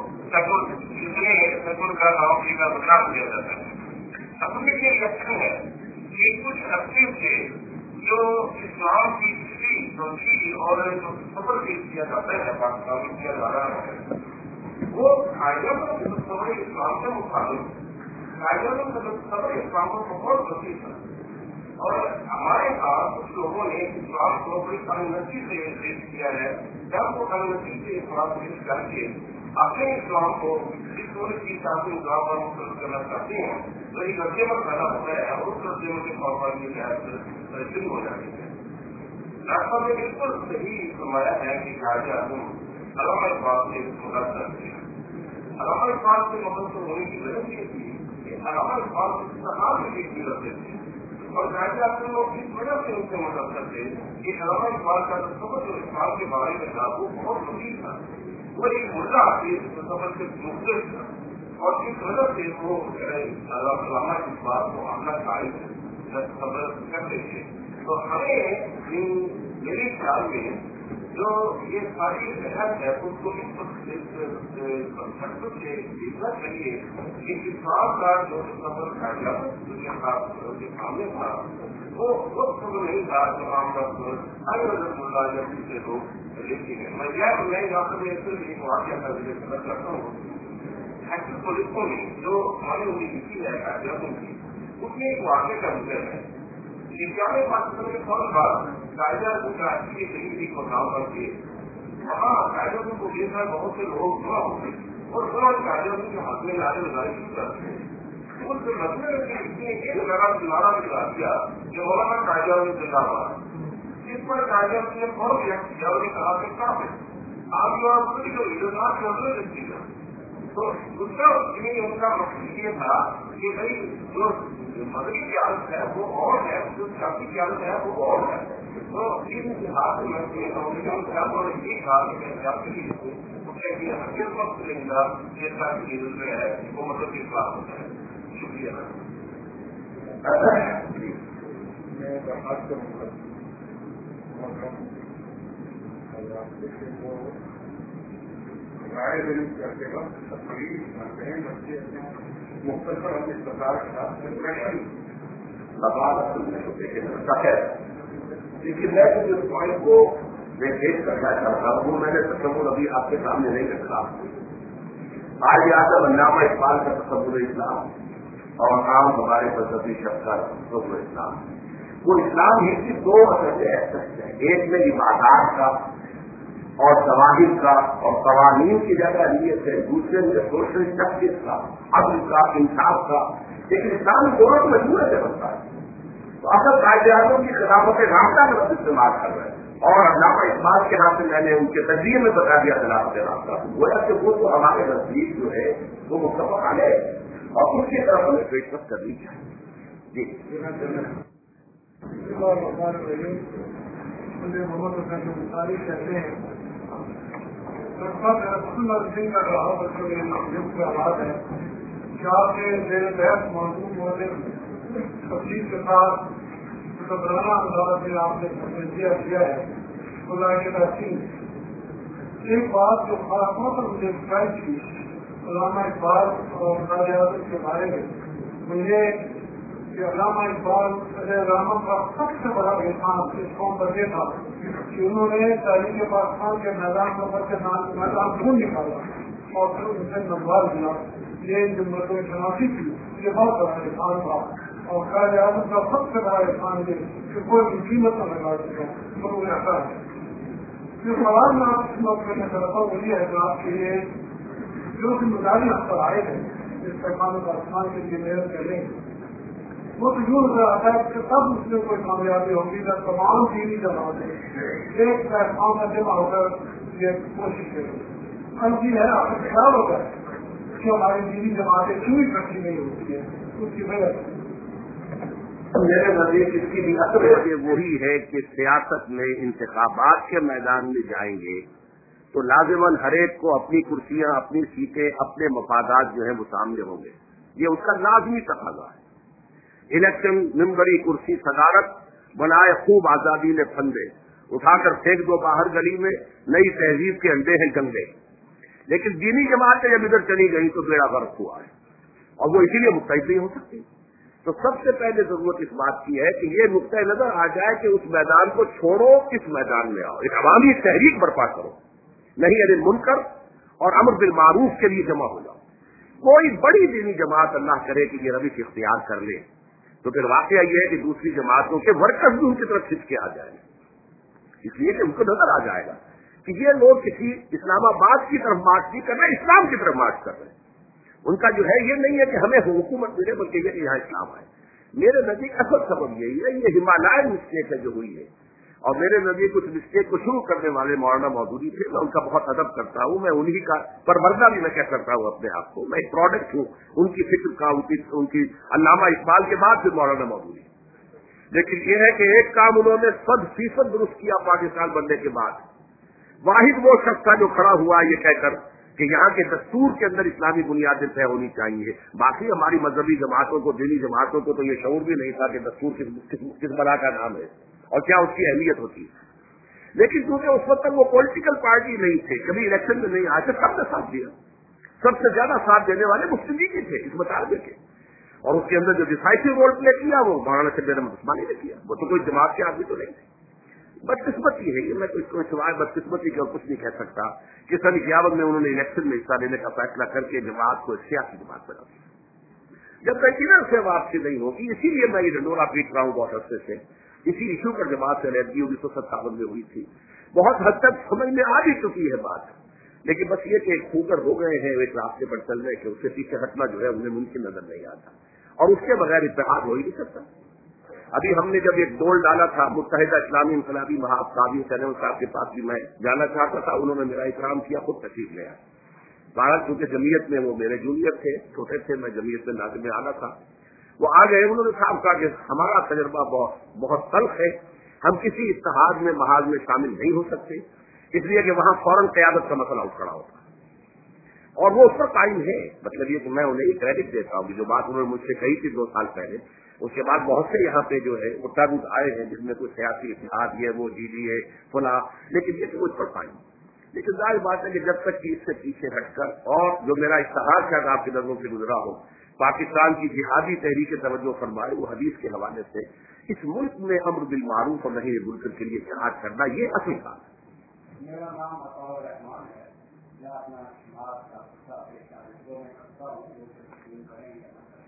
سکول کا نوکری کا بدلاؤ کیا جاتا ہے. اصل میں یہ لکشن ہے کہ کچھ عرصے سے جو اسلام کی تشریح توسیع اور جو سفر پیش کیا جاتا ہے پاکستان میں کیا جا رہا ہے وہ قاعدہ سفر اسلام کے مطابق قاعدہ سفر اسلام کو بہت وسیع تھا اور ہمارے پاس کچھ لوگوں نے اسلام کو بڑی کنوینسی سے پیش کیا ہے جب وہ کنوینسی سے اسلام پیش کر کے اپنے اسلام کو اس صورت کی ساتھ اسلام پر مختلف کرنا چاہتے ہیں تو ایک رقے پر پیدا ہوتا ہے اور اس رقے کے طور پر یہ شاید شروع ہو جاتی ہے. ڈاکٹر نے بالکل صحیح فرمایا ہے کہ قائد اعظم علامہ اقبال سے متاثر تھے. علامہ اقبال سے متاثر ہونے کی وجہ یہ تھی کہ علامہ اقبال کو سرکار میں دیکھنے لگتے تھے اور قائد اعظم لوگ اس وجہ سے ان سے متاثر تھے کہ علامہ اقبال کا سفر جو اسلام کے بارے میں تھا وہ بہت وسیع تھا. وہ ایک مردہ سفر سے مختلف تھا اور اس وجہ سے وہ علامہ اقبال کو اپنا قائد سفر کرتے تھے. تو ہمیں میرے خیال میں جو یہ ساری بحث ہے اس کو اس وقت سے دیکھنا چاہیے کہ اسلام کا جو سفر قاعدہ کے سامنے تھا وہ وہ سفر نہیں تھا جو عام طور پر ہر نظر ملا یا دوسرے لوگ لیتے ہیں. میں یہ میں یہاں پر ایک واقعہ کا ذکر کرنا چاہتا ہوں. ایکٹر پولیسوں نے جو ہماری ہوئی لکھی ہے قاعدہ کی اس میں ایک واقعہ کا ذکر ہے. انڈیا پاکستان کے فوراً بعد قاعدہ کراچی کے شہید کو کام کر کے وہاں قاعدہ کو لے کر بہت سے لوگ جمع ہوتے اور فوراً قاعدہ کے ہاتھ میں لانے لگانے شروع کرتے ہیں. ان سے مطلب ہے کہ ایک لگا کنارا دکھا دیا جو مولانا قاعدہ میں زندہ ہوا جس پر قاعدہ نے فوراً ریئیکٹ کیا اور کہا کہ کہاں ہے آپ جو آپ پولیٹیکل لیڈر آپ چودھری رکھتی ہے. تو اس کا ان کا مقصد یہ تھا کہ بھائی جو مدنی قیادت ہے وہ اور ہے جو سیاسی قیادت ہے وہ اور ہے. تو ان اتحاد میں اور ایک کہا کہ میں سیاسی حقیقت وقت لیں گا یہ سیاسی لیڈر جو ہے وہ مطلب کے خلاف ہوتا ہے. شکریہ. میں درخواست کروں گا رائے دینے کرتے وقت تقریب کرتے ہیں بچے مختصر اپنے استعمال کا لیکن میں جو پوائنٹ کو میں پیش کرنا چاہتا ہوں وہ میں نے تصور ابھی آپ کے سامنے نہیں رکھا. آج اعظم علامہ اقبال کا تصور اسلام اور عام ہمارے مذہبی شخص کا تصور اسلام وہ اسلام ہی کی دو اصل ایسپیکٹ ہیں. ایک میں عبادات کا اور ظواہر کا اور قوانین کی جگہ نیت ہے. دوسرے میں سوشل جسٹس کا عدل کا انصاف کا. لیکن اسلام دونوں کو مجبور سے بنتا ہے. تو اصل قائد اعظم کی خلافت رابطہ کا لفظ استعمال کر رہے ہیں اور علامہ اقبال کے نام سے میں نے ان کے تجزیے میں بتا دیا خلافت رابطہ گویا کہ وہ تو ہمارے نزدیک جو ہے وہ متفق علیہ اور اس کی طرف ہمیں پیشکش کرنی چاہیے. جی محمد حسین بخاری کہتے ہیں دن کا رہا بچوں کے آواز ہے کیا کے میرے بحث موجود ہونے تفصیل کے ساتھ شکرانہ انداز میں آپ نے تجزیہ کیا ہے. خدا کے تحسین ایک بات جو خاص طور پر مجھے بتائی تھی علامہ اقبال اور قائد اعظم کے بارے میں مجھے کہ علامہ اقبال علامہ کا سب سے بڑا احسان اس قوم پر یہ تھا کہ انہوں نے تحریک پاکستان کے میدان نمبر کے میدان ڈھونڈ نکالا اور پھر ان سے نمبر دیا. یہ جو مردوں شناسی تھی یہ بہت بڑا احسان تھا اور قائد اعظم کا سب سے بڑا احسان یہ کہ کوئی قیمت نہ لگا سکا تو انہیں ایسا ہے. جو سوال میں آپ اس وقت میں کرتا ہوں وہ یہ ہے کہ آپ کے لیے جو ذمہ داری آپ پر آئے ہیں اس پیغام پاکستان کے لیے محنت کریں وہ تو یوں نظر آتا ہے کہ سب اس میں کوئی کامیابی ہوگی جب تمام دینی جماعتیں ایک پیغام میں جمع ہو کر یہ کوشش کریں. غلطی ہے آپ کو خیال ہوتا ہے کہ ہماری دینی جماعتیں کیوں اکٹھی نہیں ہوتی ہے اس کی وجہ سے میرے نزدیک اس کی بھی اصل وجہ وہی ہے کہ سیاست میں انتخابات کے میدان میں جائیں گے تو لازماً ہر ایک کو اپنی کرسیاں، اپنی سیٹیں، اپنے مفادات جو ہیں وہ سامنے ہوں گے. یہ اس کا لازمی تقاضا ہے. الیکشن، ممبری، کرسی، صدارت بنائے خوب آزادی نے پھندے، اٹھا کر پھینک دو باہر گلی میں، نئی تہذیب کے انڈے ہیں گندے. لیکن دینی جماعتیں جب ادھر چلی گئی تو بیڑا غرق ہوا ہے، اور وہ اسی لیے متحد نہیں ہو سکتی. تو سب سے پہلے ضرورت اس بات کی ہے کہ یہ نقطۂ نظر آ جائے کہ اس میدان کو چھوڑو، کس میدان میں آؤ. ایک عوامی تحریک برپا کرو، نہیں ارے منکر اور امر بالمعروف کے لیے جمع ہو جاؤ. کوئی بڑی دینی جماعت اللہ کرے کہ یہ روش اختیار کر لے تو پھر واقعہ یہ ہے کہ دوسری جماعتوں کے ورکرز بھی ان کی طرف کھنچ کے آ جائیں گے، اس لیے کہ ان کو نظر آ جائے گا کہ یہ لوگ کسی اسلام آباد کی طرف مارچ نہیں کر رہے، اسلام کی طرف مارچ کر رہے ہیں. ان کا جو ہے یہ نہیں ہے کہ ہمیں حکومت ملے، بلکہ یہ کہ یہاں اسلام ہے. میرے نزدیک اصل سبب یہی ہے، یہ ہمالیہ مسٹیک ہے جو ہوئی ہے. اور میرے نزدیک اس مسٹیک کو شروع کرنے والے مولانا مودودی تھے. میں ان کا بہت ادب کرتا ہوں، میں انہی کا پروردہ بھی میں کہہ سکتا ہوں اپنے آپ کو. میں ایک پروڈکٹ ہوں ان کی فکر کا، ان کی ان کی علامہ اقبال کے بعد پھر مولانا مودودی. لیکن یہ ہے کہ ایک کام انہوں نے صد فیصد درست کیا پاکستان بننے کے بعد. واحد وہ شخص تھا جو کھڑا ہوا یہ کہہ کر کہ یہاں کے دستور کے اندر اسلامی بنیادیں طے ہونی چاہیے. باقی ہماری مذہبی جماعتوں کو، دینی جماعتوں کو تو یہ شعور بھی نہیں تھا کہ دستور کس, کس, کس بلا کا نام ہے اور کیا اس کی اہمیت ہوتی ہے. لیکن کیونکہ اس وقت تک وہ پولیٹیکل پارٹی نہیں تھے، کبھی الیکشن میں نہیں آئے تھے، سب نے ساتھ دیا. سب سے زیادہ ساتھ دینے والے مسلم لیگ کے تھے اس مطالبے کے، اور اس کے اندر جو ڈیسائسو رول پلے کیا وہ مولانا شبیر احمد عثمانی نے کیا. وہ تو کوئی جماعت کے آدمی تو نہیں تھے. بدقسمتی ہے یہ، میں تو اس کو سوائے بدقسمتی کا کچھ نہیں کہہ سکتا کہ سن اکیاون میں انہوں نے الیکشن میں حصہ لینے کا فیصلہ کر کے جماعت کو سیاسی جماعت بنا دیا. جب تک ادھر سے واپسی نہیں ہوگی، اسی لیے میں یہ ڈنڈورا پیٹ رہا ہوں بہت عرصے سے. اسی ایشو پر جماعت سے علیحدگی انیس سو ستاون میں ہوئی تھی. بہت حد تک سمجھ میں آ بھی چکی ہے بات، لیکن بس یہ کہ ایک خوگر ہو گئے ہیں ایک راستے پر چل رہے کہ اس سے پیچھے ہٹنا جو ہے انہیں ممکن نظر نہیں آتا، اور اس کے بغیر اتحاد ہو ہی نہیں سکتا. ابھی ہم نے جب ایک ڈول ڈالا تھا متحدہ اسلامی انقلابی محاذ قاضی سنور صاحب کے پاس بھی میں جانا چاہتا تھا، انہوں نے میرا اکرام کیا، خود تشریف لے آئے. بہرحال چونکہ جمعیت میں وہ میرے جونیئر تھے، چھوٹے تھے، میں جمعیت میں لازم آنا تھا. وہ آ گئے، انہوں نے صاحب کہا کہ ہمارا تجربہ بہت بہت تلخ ہے، ہم کسی اتحاد میں محاذ میں شامل نہیں ہو سکتے، اس لیے کہ وہاں فوراً قیادت کا مسئلہ اٹھ کھڑا ہوتا ہے، اور وہ اس پر قائم ہے. مطلب یہ کہ میں انہیں یہ کریڈٹ دیتا ہوں کہ جو بات انہوں نے مجھ سے کہی تھی دو سال پہلے، اس کے بعد بہت سے یہاں پہ جو ہے متعدد آئے ہیں جس میں کوئی سیاسی اتحاد یہ وہ جی ڈی ہے فلاں، لیکن یہ کہ وہ اس پر قائم. لیکن ظاہر بات ہے کہ جب تک کہ اس سے پیچھے ہٹ کر، اور جو میرا اشتہار شاید آپ کی نظروں سے گزرا ہو، پاکستان کی جہادی تحریک توجہ فرمائے، وہ حدیث کے حوالے سے اس ملک میں امر بالمعروف اور نہی عن المنکر کے لیے جہاد کرنا، یہ اصل کام ہے. میرا نام عطاء الرحمان ہے، میں اپنا جماعت کا خطہ پیش کرنے میں کرتا ہوں جو تسلیم کریں گے.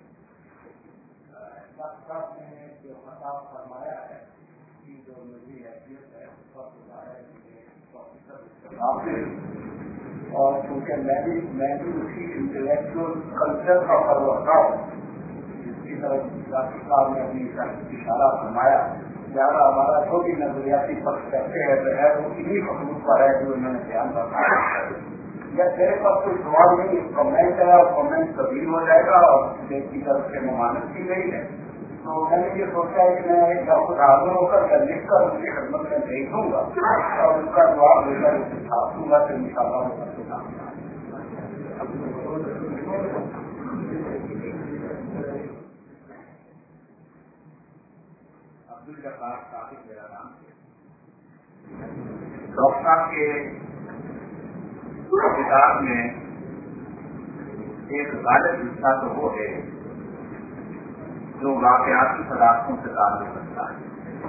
صاحب نے جو خطاب فرمایا ہے کہ جو میری حیثیت ہے اس پر گزارا ہے، اور کیونکہ میں بھی میں بھی اسی انٹلیکچوئل کلچر کا فروغ ہوں جس کی طرف ڈاکٹر صاحب نے اپنی اشارہ فرمایا. لہٰذا ہمارا جو بھی نظریاتی پکش کرتے ہیں جو ہے وہ انہیں خطوط پر ہے جو انہوں نے بیان کرنا. یا میرے پاس کوئی سوال نہیں، کمنٹ ہے اور کمنٹ تبدیل ہو جائے گا، اور دیش کی طرف سے ممانت کی گئی ہے. تو میں نے یہ سوچا ہے کہ میں یا خود حاضر ہو کر یا لکھ کر ان کی خدمت میں بھیج دوں گا اور ان کا جواب لے کر چھاپ دوں گا، پھر ان شاء اللہ وہ کرتے کام. عبدالجبار صاحب میرا نام. ڈاکٹر صاحب کے کتاب میں ایک غالب حصہ تو وہ ہے جو واقعاتی صداقتوں سے تعلق رکھتا ہے،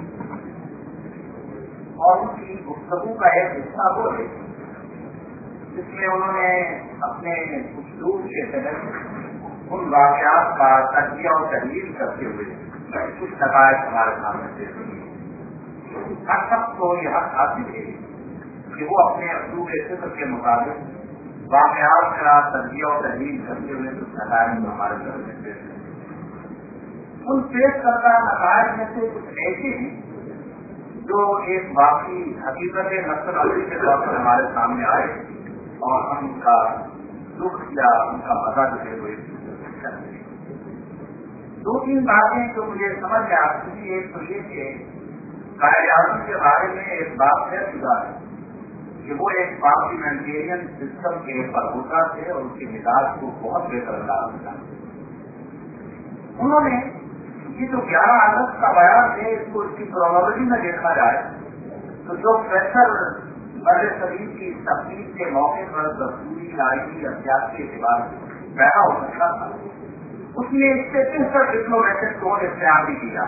اور ان کی گفتگو کا ایک حصہ وہ ہے جس میں انہوں نے اپنے اسلوب کے تحت ان واقعات کا تجزیہ اور تحلیل کرتے ہوئے کچھ نتائج ہمارے سامنے پیش کیے. ہر شخص کو یہ حق حاصل ہے کہ وہ اپنے اسلوب فکر کے مطابق واقعات کا تجزیہ اور تحلیل کرتے ہوئے کچھ نتائج ہمارے سامنے پیش کریں. ان پیش کرتا نتائج میں سے کچھ ایسے ہیں جو ایک واقعی حقیقت نسل علی کے طور پر ہمارے سامنے آئے اور ہم ان کا دکھ یا ان کا مزہ جو ہے وہ دو تین باتیں جو مجھے سمجھ میں آتی تھی، ایک تو یہ کہ قائد اعظم کے بارے میں ایک بات ہے خدا کہ وہ ایک پارلیمنٹیرین سسٹم کے پرگوتا تھے اور اس کے مزاج کو بہت بہتر انداز میں جانتے. انہوں نے یہ جو گیارہ اگست کا بیان ہے اس کو اس کی کرونالوجی میں دیکھا جائے تو جو پریشر بر صغیر کی تفصیل کے موقع پر دستوری لائنی احتیاط کے اعتبار سے پیدا ہو سکتا تھا، اس نے اس سے تیسر ڈپلومیٹک ٹون اختیار بھی کیا.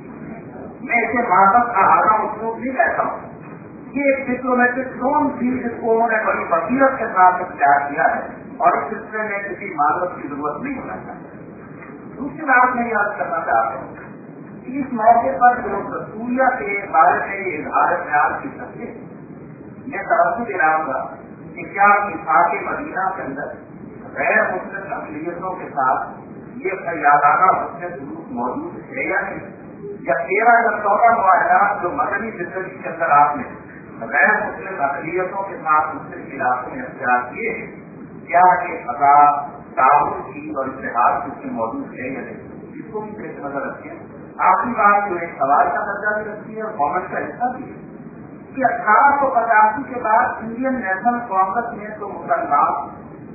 میں اسے مہارت کا اعلیٰ اسلوب نہیں کہتا ہوں، یہ ایک ڈپلومیٹک ٹون تھی جس کو انہوں نے بڑی بصیرت کے ساتھ اختیار کیا ہے اور اس سلسلے میں کسی معذرت کی ضرورت نہیں ہونا چاہیے. دوسری بات میں یاد کرنا چاہتا ہوں کہ اس موقع پر جو دستوریہ کے بارے میں اظہار خیال کی سکتے میں توجہ دلاؤں گا کہ کیا میثاق مدینہ کے اندر غیر مسلم اقلیتوں کے ساتھ یہ فیاضانہ مسلم ضرور موجود ہے یا نہیں، یا تیرہ یا چودہ معاہدات جو مدنی زندگی کے اندر آپ نے غیر مسلم اقلیتوں کے ساتھ مسلم علاقوں میں اختیار کیے ہیں، کیا یہ فضا تعاون کی اور اتحاد اس میں موجود ہے یا نہیں، اس کو بھی پیش نظر رکھیں. آخری بات جو ایک سوال کا درجہ بھی رکھتی ہے اور گورنمنٹ کا حصہ بھی ہے کہ اٹھارہ سو پچاسی کے بعد انڈین نیشنل کانگریس میں تو مسلمان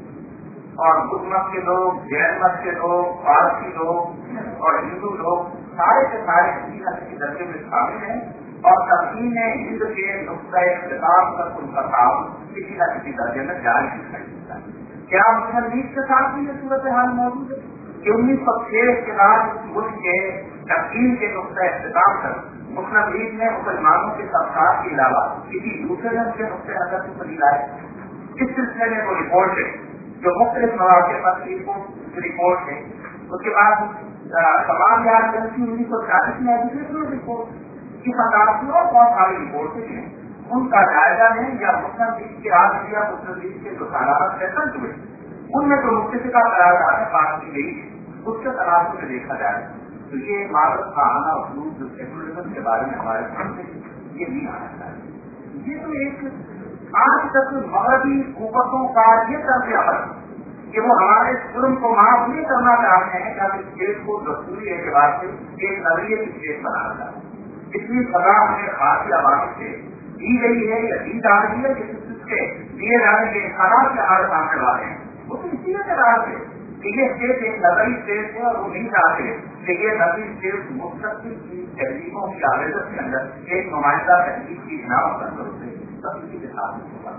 اور بدھ مت کے لوگ، جین مت کے لوگ، پارسی لوگ اور ہندو لوگ سارے کے سارے کسی نہ کسی درجے میں شامل ہیں اور تقسیم ہند کے نقطۂ اختتام تک ان کا کام کسی نہ کسی درجے میں جاری دکھائی دیتا ہے. کیا مسلم لیگ کے ساتھ بھی یہ صورتحال موجود ہے کہ انیس سو چھ کے بعد ملک کے تقسیم کے نقطۂ اختتام تک مسلم لیگ نے مسلمانوں کے طبقات کے علاوہ کسی دوسرے رنگ کے نقطۂ نظر سے پڑی لائے؟ اس سلسلے میں وہ رپورٹ ہے جو مختلف مواقع پر رپورٹ ہے. اس کے بعد تمام یاد ایجنسی انیس سو چالیس میں ایجوکیشنل رپورٹ اس انداز کی اور بہت ساری رپورٹیں ہیں، ان کا جائزہ لیں یا مسلم لیگ کے آج یا مسلم لیگ کے جو سالانہ سیشن ہوئے ان میں جو متفقہ قراردادیں پاس کی گئی اس کے تناظر میں دیکھا جائے تو یہ معرض کا آنا اسلوب جو سیکولرزم کے بارے میں ہمارے سامنے یہ نہیں آنا چاہیے. یہ تو ایک آج تک مغربی قوتوں کا یہ طرز عمل کہ وہ ہمارے جرم کو معاف نہیں کرنا چاہتے ہیں کہ ہم اس دیش کو دستوری اعتبار سے ایک نظریے کی اسٹیٹ بنانا چاہتے ہیں. اتنی سزا ہمیں خاصی عوام سے دی گئی ہے یا دی جا رہی ہے جس کے دیے جانے کے خراب کے ہمارے سامنے والے ہیں وہ تو اسی اعتبار سے کہ یہ اسٹیٹ ایک نظری اسٹیٹ ہے اور وہ نہیں چاہتے کہ یہ نظری اسٹیٹ مستقبل کی تحریکوں کی آویزت کے اندر ایک نمائندہ تحریک کی عناوت کر ہوتے سب اسی کے ساتھ ہوگا.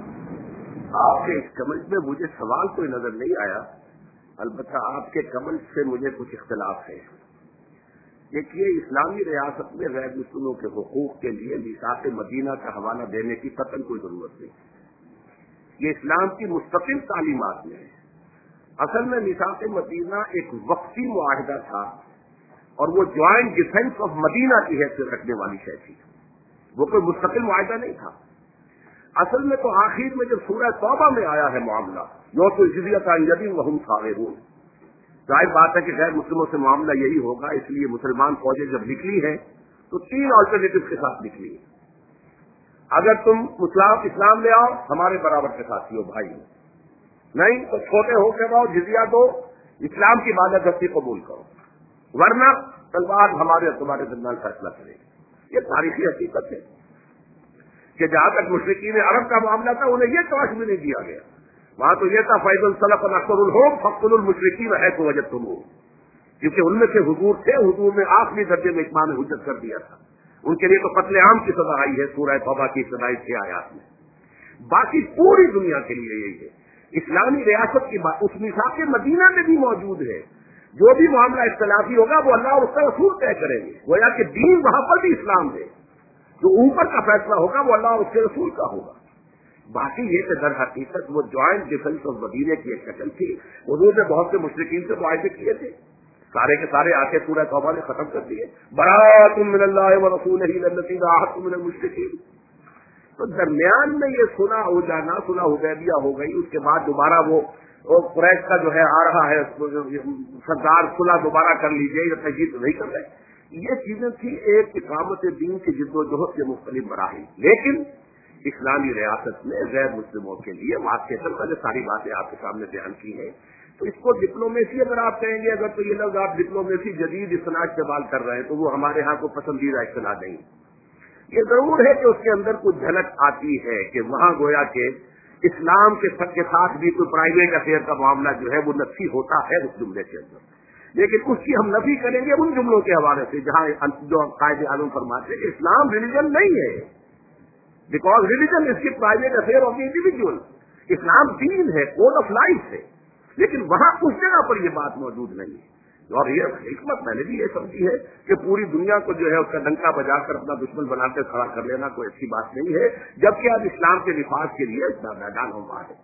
آپ کے کمنٹ میں مجھے سوال کوئی نظر نہیں آیا، البتہ آپ کے کمنٹ سے مجھے کچھ اختلاف ہے. دیکھیے، اسلامی ریاست میں غیر مسلموں کے حقوق کے لیے میثاق مدینہ کا حوالہ دینے کی قطعاً کوئی ضرورت نہیں. یہ اسلام کی مستقل تعلیمات میں ہے. اصل میں میثاق مدینہ ایک وقتی معاہدہ تھا اور وہ جوائنٹ ڈیفینس آف مدینہ کی حیثیت رکھنے والی شے تھی، وہ کوئی مستقل معاہدہ نہیں تھا. اصل میں تو آخر میں جب سورہ توبہ میں آیا ہے معاملہ یو تو جزیۃ عن ید وہم صاغرون، ظاہر بات ہے کہ غیر مسلموں سے معاملہ یہی ہوگا. اس لیے مسلمان فوجیں جب نکلی ہیں تو تین آلٹرنیٹو کے ساتھ نکلی ہیں. اگر تم اسلام اسلام لے آؤ ہمارے برابر کے ساتھی ہو بھائی، نہیں تو چھوٹے ہو کے رہو، جزیہ دو، اسلام کی بالادستی قبول کرو، ورنہ تلوار ہمارے اور تمہارے درمیان فیصلہ کرے گی. یہ تاریخی حقیقت ہے کہ جہاں تک مشرکین عرب کا معاملہ تھا انہیں یہ چوائس بھی نہیں دیا گیا. وہاں تو یہ تھا فیض السلف اکثر الحوم فقتلوا المشرکین حیث وجدتموہم، کیونکہ ان میں سے حضور تھے، حضور نے آخری درجے میں اتمام حجت کر دیا تھا. ان کے لیے تو قتل عام کی سزا آئی ہے سورہ توبہ کی ابتدائی چھ آیات میں. باقی پوری دنیا کے لیے یہی ہے. اسلامی ریاست کی بات اس میثاق مدینہ میں بھی موجود ہے. جو بھی معاملہ اختلافی ہوگا وہ اللہ اور اس کا رسول طے کریں گے، گویا کہ دین وہاں پر بھی اسلام ہے. جو اوپر کا فیصلہ ہوگا وہ اللہ اور اس کے رسول کا ہوگا. باقی یہ کہ در حقیقت وہ جوائنٹ ڈیفینس آف مدینہ کی ایک شکل تھی. حضور نے بہت سے مشرکین سے معاہدے کیے تھے، سارے کے سارے آ کے سورہ توبہ نے ختم کر دیے، براۃ من اللہ ورسولہ الی الذین عاہدتم من المشرکین. تو درمیان میں یہ سنا ہو جانا، سنا حدیبیہ ہو گئی، اس کے بعد دوبارہ وہ قریش کا جو ہے آ رہا ہے سردار صلح دوبارہ کر لیجیے، یہ تجدید نہیں کر رہے. یہ چیزیں تھی ایک اقامت دین کی جد و جہد کے مختلف مراحل. لیکن اسلامی ریاست میں غیر مسلموں کے لیے واقع میں نے ساری باتیں آپ کے سامنے بیان کی ہیں. تو اس کو ڈپلومیسی اگر آپ کہیں گے، اگر تو یہ لفظ آپ ڈپلومیسی جدید اصطلاح استعمال کر رہے ہیں تو وہ ہمارے ہاں کو پسندیدہ اصطلاح نہیں. یہ ضرور ہے کہ اس کے اندر کچھ جھلک آتی ہے کہ وہاں گویا کہ اسلام کے ساتھ بھی کوئی پرائیویٹ افیئر کا معاملہ جو ہے وہ نفی ہوتا ہے اس جملے کے اندر، لیکن اس کی ہم نفی کریں گے ان جملوں کے حوالے سے جہاں جو قائد اعظم فرماتے ہیں کہ اسلام ریلیجن نہیں ہے، because religion is the private affair of the individual. اسلام دین ہے، کوڈ آف لائف ہے، لیکن وہاں اس جگہ پر یہ بات موجود نہیں ہے. اور یہ حکمت میں نے بھی یہ سمجھی ہے کہ پوری دنیا کو جو ہے اس کا ڈنکا بجا کر اپنا دشمن بنا کر کھڑا کر لینا کوئی اچھی بات نہیں ہے، جبکہ اب اسلام کے نفاذ کے لیے اتنا میدان ہوا ہے.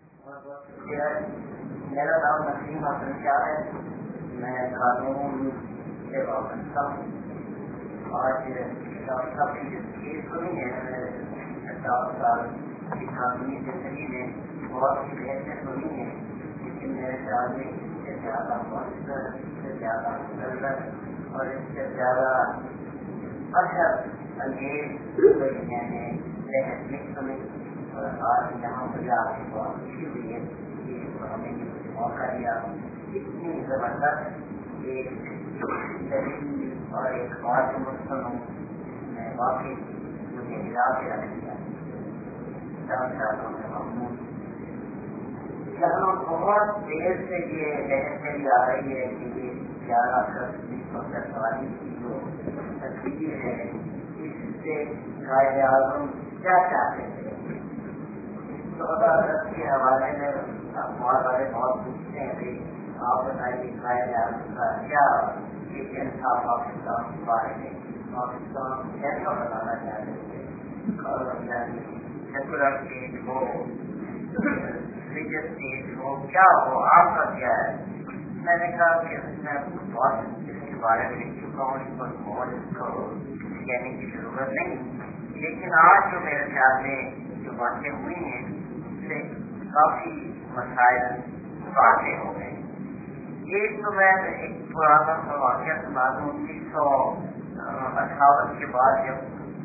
میرا نام نسیم حسن شاہ ہے، میں قانون سے وابستہ ہوں. آج ڈاکٹر صاحب کی جو کیس سنی ہے دس سال کی قانونی زندگی میں بہت سی بحثیں سنی ہیں، لیکن میرے خیال میں اس سے زیادہ مؤثر، اس سے زیادہ مسلط اور اس سے زیادہ اثر انگیز میں نے بحث نہیں سنی. اور آج یہاں مجھے آپ کی بہت خوشی ہوئی ہے کہ ہمیں یہ موقع دیا. اتنی زبردست ایک دلیل اور ایک بات مسلم ہوں میں واقعی مجھے ہلا کے رکھ دیا. یہاں بہت دیر سے یہ بحث چلی آ رہی ہے کہ یہ گیارہ اگست انیس سو سینتالیس کی جو تقریر ہے اس سے قائد اعظم کیا چاہتے تھے. چودہ اگست کے حوالے میں بہت بڑے بہت پوچھتے ہیں بھائی آپ بتائیے قائد اعظم کا کیا ویژن تھا پاکستان کے بارے میں، پاکستان کیسا بنانا چاہتے تھے، اور سیکولر اسٹیٹ ہو، ریلیجس اسٹیٹ ہو، کیا ہو، آپ کا کیا ہے. میں نے کہا کہ میں بہت اس کے بارے میں لکھ چکا ہوں، اس پر بہت اس کو کہنے کی ضرورت نہیں، لیکن آج جو میرے خیال میں جو باتیں ہوئی ہیں اس سے کافی مسائل واضح ہو گئے. ایک تو میں ایک پرانا سا واقعہ سنا دوں. انیس سو اٹھاون کے بعد جب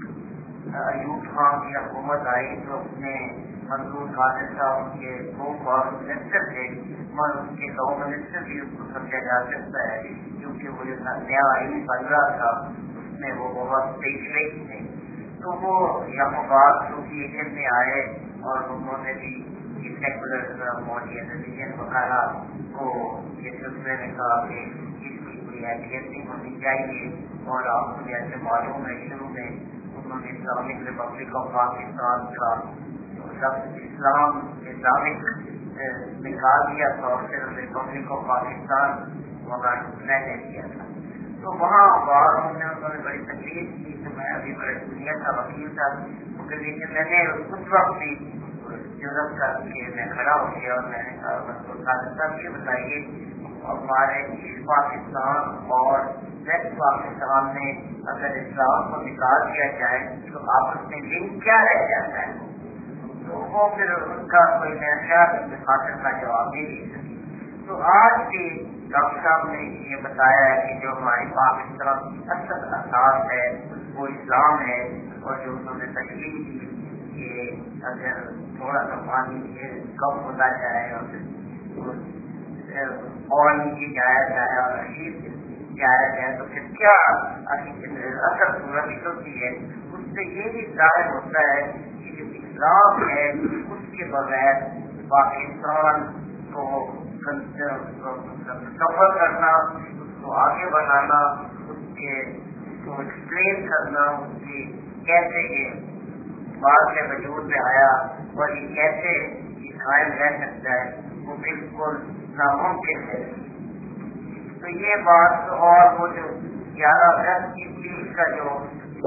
ایوب خان کی حکومت آئی تو اس نے منظور خالد صاحب کے دو فارن منسٹر تھے، مگر اس کے دو منسٹر بھی اس کو سمجھا جا سکتا ہے کیونکہ وہ جو نیا آئین بن رہا تھا اس میں وہ بہت پیش تھے. تو وہ یہاں بات ایسوسیشن میں آئے اور انہوں نے بھی سیکولرزم اور یہ ریلیجن وغیرہ کو یہ سلسلے میں کہا کہ اس کی کوئی اہمیت نہیں ہونی چاہیے. اور آپ کو جیسے معلوم ہے شروع میں انہوں نے اسلامک ریپبلک آف پاکستان کا لفظ اسلام اسلامک نکال دیا تھا اور صرف ریپبلک آف پاکستان وہاں رہنے دیا تھا. تو وہاں بار نے انہوں نے بڑی تکلیف کی. تو میں ابھی بڑے دنیا کا وکیل تھا لیکن میں نے اس وقت بھی جرم کر کے میں کھڑا ہو گیا اور میں نے کہا منظور خالد صاحب یہ بتائیے ہمارے ایسٹ پاکستان اور ویسٹ پاکستان میں اگر اسلام کو نکال دیا جائے تو آپس میں لنک کیا رہ جاتا ہے. تو وہ پھر ان کا کوئی میرا خیال خاطر کا جواب نہیں دے سکی. تو آج بھی ڈاکٹر صاحب نے یہ بتایا ہے کہ جو ہماری پاکستان کی اصل اساس ہے وہ اسلام ہے، اور جو انہوں نے تشریح کی کہ اگر تھوڑا سا پانی کم ہوتا جائے اور اور نیچے جایا جائے اور عجیب جایا جائے تو پھر کیا اثر صورت نکلتی ہے. اس سے یہ بھی ظاہر ہوتا ہے کہ جو اسلام ہے اس کے بغیر پاکستان کو سفر کرنا، اس کو آگے بڑھانا، اس کے کو ایکسپلین کرنا، اس کی کیسے یہ بات کے وجود میں آیا اور یہ کیسے یہ قائم رہ سکتا ہے وہ بالکل ناممکن ہے. تو یہ بات اور وہ جو گیارہ اگست کی چیز کا جو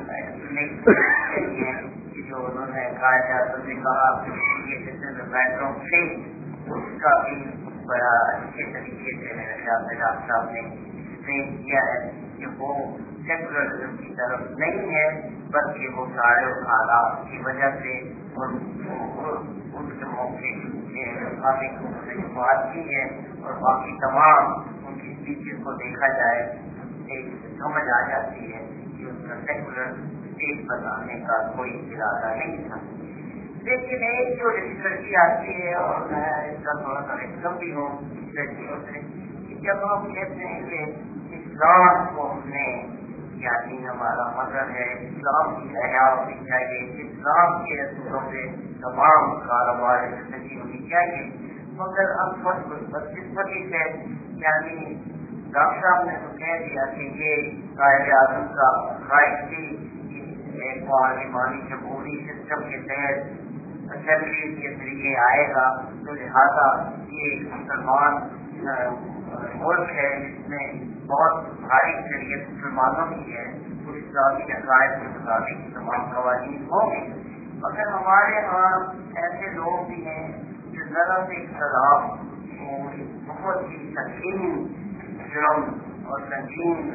جو انہوں نے قائد اعظم نے کہا یہ میٹر آف فیتھ، اس کا بھی بڑا اچھے طریقے سے میرے خیال میں ڈاکٹر صاحب نے ایکسپلین کیا ہے کہ وہ سیکولرزم کی طرف نہیں ہے بلکہ وہ سارے حالات کی وجہ سے ان کے موقع کافی جو بات کی ہے اور باقی تمام ان کی اسپیچز کو دیکھا جائے ایک سمجھ آ جاتی ہے کہ ان کا سیکولر اسٹیٹ بنانے کا کوئی ارادہ نہیں تھا. لیکن ایک جو ڈفیکلٹی آتی ہے اور میں اس کا تھوڑا سا ایکسم بھی ہوں طریقوں سے کہ جب ہم کہتے ہیں کہ اسلام کو ہم نے یعنی ہمارا مذہب ہے، اسلام کی حیا ہونی چاہیے، اسلام کے اصولوں سے تمام کاروبار زندگی ہونی چاہیے، مگر ہم بدقسمتی سے یعنی ڈاکٹر صاحب نے تو کہہ دیا کہ یہ قائد اعظم کا خواہش تھی ایک پارلیمانی جمہوری سسٹم کے تحت اسمبلی کے ذریعے آئے گا، تو لہٰذا یہ مسلمان ملک ہے جس میں بہت بھاری شریعت مسلمانوں کی ہے، تو اسلامی عقائد کے مطابق تمام قوانین ہوں گے، مگر ہمارے ہاں ایسے لوگ بھی ہیں جو ذرا سے اختلاف بہت ہی سنگین جرم اور سنگین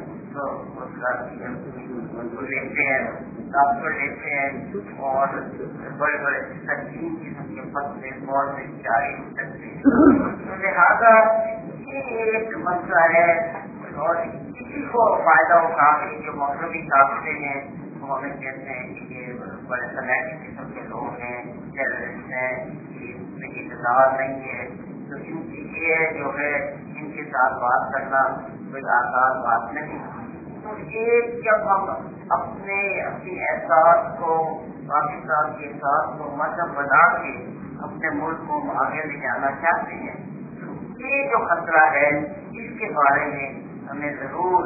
لیتے ہیں، ڈاکٹر لیتے ہیں اور بڑے بڑے سنگین قسم کے پد سے موت سے جاری ہو سکتے ہیں، لہٰذا یہ ایک مسئلہ ہے اور کسی کو فائدہ اٹھا کے جو مذہبی طاقتیں ہیں وہ ہمیں کہتے ہیں کہ یہ بڑے سلیکٹ قسم کے لوگ ہیں، ٹیررسٹ ہیں، یہ انتظار نہیں ہے، تو ان کی یہ جو ہے ان کے ساتھ بات کرنا کوئی آسان بات نہیں۔ تو یہ جب ہم اپنے اپنی احساس کو پاکستان کے احساس کو مذہب بنا کے اپنے ملک کو آگے لے جانا چاہتے ہیں، تو یہ جو خطرہ ہے اس کے بارے میں ہمیں ضرور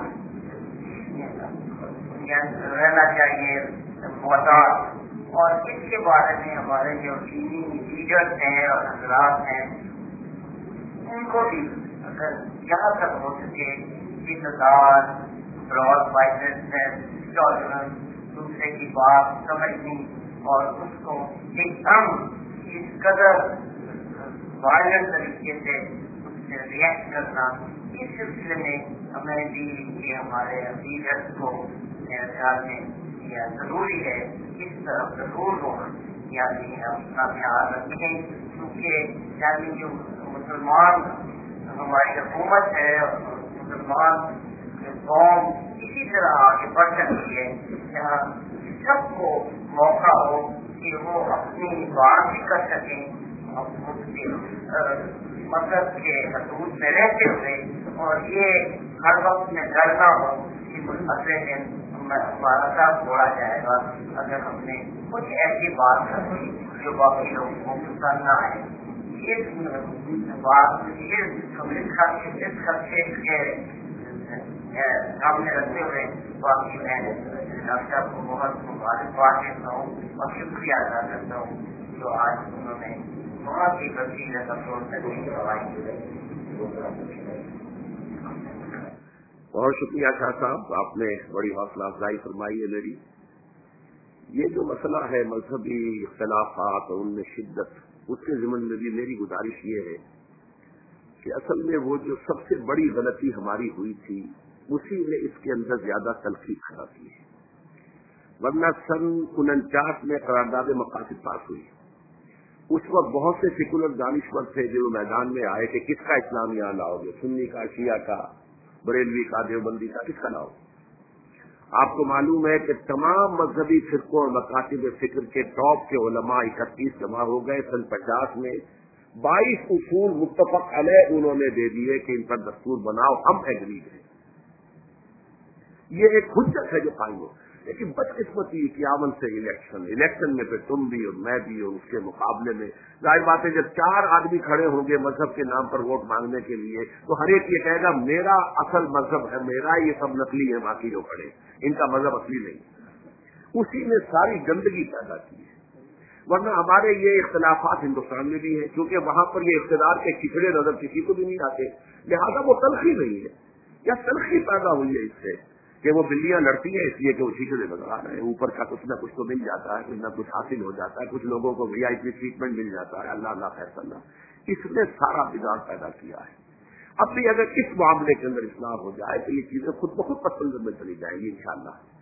رہنا چاہیے محتاط، اور اس کے بارے میں ہمارے جو دینی لیڈرز ہیں اور حضرات ہیں ان کو بھی اگر جہاں تک ہو سکے اتدار، براڈ مائنڈیڈنس، ٹالرنس، دوسرے کی بات سمجھنی اور اس کو ایک دم اس قدر وائلنٹ طریقے سے اس سے ریئیکٹ کرنا، اس سلسلے میں ہمیں بھی کہ ہمارے لیڈرز کو میرے خیال میں یہ ضروری ہے اس طرف ضرور ہو، یعنی ہم اپنا خیال رکھیں، کیونکہ یعنی جو مسلمان ہماری حکومت ہے اور مسلمان قوم اسی طرح آگے بڑھ سکتی ہے جہاں سب کو موقع ہو کہ وہ اپنی بات بھی کر سکیں اور اس کے مذہب کے حدود میں رہتے ہوئے، اور یہ ہر وقت میں ڈر نہ ہو کہ مسئلے میں ہمارا ساتھ چھوڑا جائے گا اگر ہم نے کچھ ایسی بات کر دی جو باقی لوگوں کو پسند نہ آئے۔ اس بات اس خدشے کے سامنے رکھتے ہوئے باقی میں ڈاکٹر صاحب کو بہت مبارکباد دیتا ہوں اور شکریہ ادا کرتا ہوں جو آج انہوں نے بہت ہی وسیع اپروچ تکلیف کروائی۔ بہت شکریہ شاہ صاحب، آپ نے بڑی حوصلہ افزائی فرمائی ہے میری۔ یہ جو مسئلہ ہے مذہبی اختلافات اور ان میں شدت، اس کے ضمن میں بھی میری گزارش یہ ہے کہ اصل میں وہ جو سب سے بڑی غلطی ہماری ہوئی تھی اسی نے اس کے اندر زیادہ تلخی کھڑا کی ہے، ورنہ سن انچاس میں قرارداد مقاصد پاس ہوئی، اس وقت بہت سے سیکولر دانشور تھے جو میدان میں آئے کہ کس کا اسلام یہاں لاؤ گے، سنی کا، شیعہ کا، بریلوی کا، دیوبندی کا، کس کا لاؤ؟ آپ کو معلوم ہے کہ تمام مذہبی فرقوں اور مکاتب فکر کے ٹاپ کے علماء اکتیس جمع ہو گئے سن پچاس میں، بائیس اصول متفق علیہ انہوں نے دے دیے کہ ان پر دستور بناؤ، ہم ایگریڈ ہیں۔ یہ ایک حجت ہے جو قائم ہو، لیکن بدقسمتی اکیاون سے الیکشن الیکشن میں پھر تم بھی اور میں بھی اور اس کے مقابلے میں ظاہر بات ہے جب چار آدمی کھڑے ہوں گے مذہب کے نام پر ووٹ مانگنے کے لیے تو ہر ایک یہ کہے گا میرا اصل مذہب ہے میرا، یہ سب نقلی ہے باقی جو کھڑے ان کا مذہب اصلی نہیں۔ اسی نے ساری گندگی پیدا کی ہے، ورنہ ہمارے یہ اختلافات ہندوستان میں بھی ہیں کیونکہ وہاں پر یہ اقتدار کے کچڑے نظر کسی کو بھی نہیں آتے، لہذا وہ تلخی نہیں ہے یا تلخی پیدا ہوئی ہے اس سے کہ وہ بلیاں لڑتی ہیں اس لیے کہ وہ چیزیں نظر آ رہے ہیں، اوپر کا کچھ نہ کچھ تو مل جاتا ہے، کچھ نہ کچھ حاصل ہو جاتا ہے، کچھ لوگوں کو وی آئی پی ٹریٹمنٹ مل جاتا ہے، اللہ اللہ خیر اللہ، اس نے سارا بگاڑ پیدا کیا ہے۔ اب بھی اگر اس معاملے کے اندر اصلاح ہو جائے تو یہ چیزیں خود بخود پس منظر میں چلی جائیں گی انشاءاللہ۔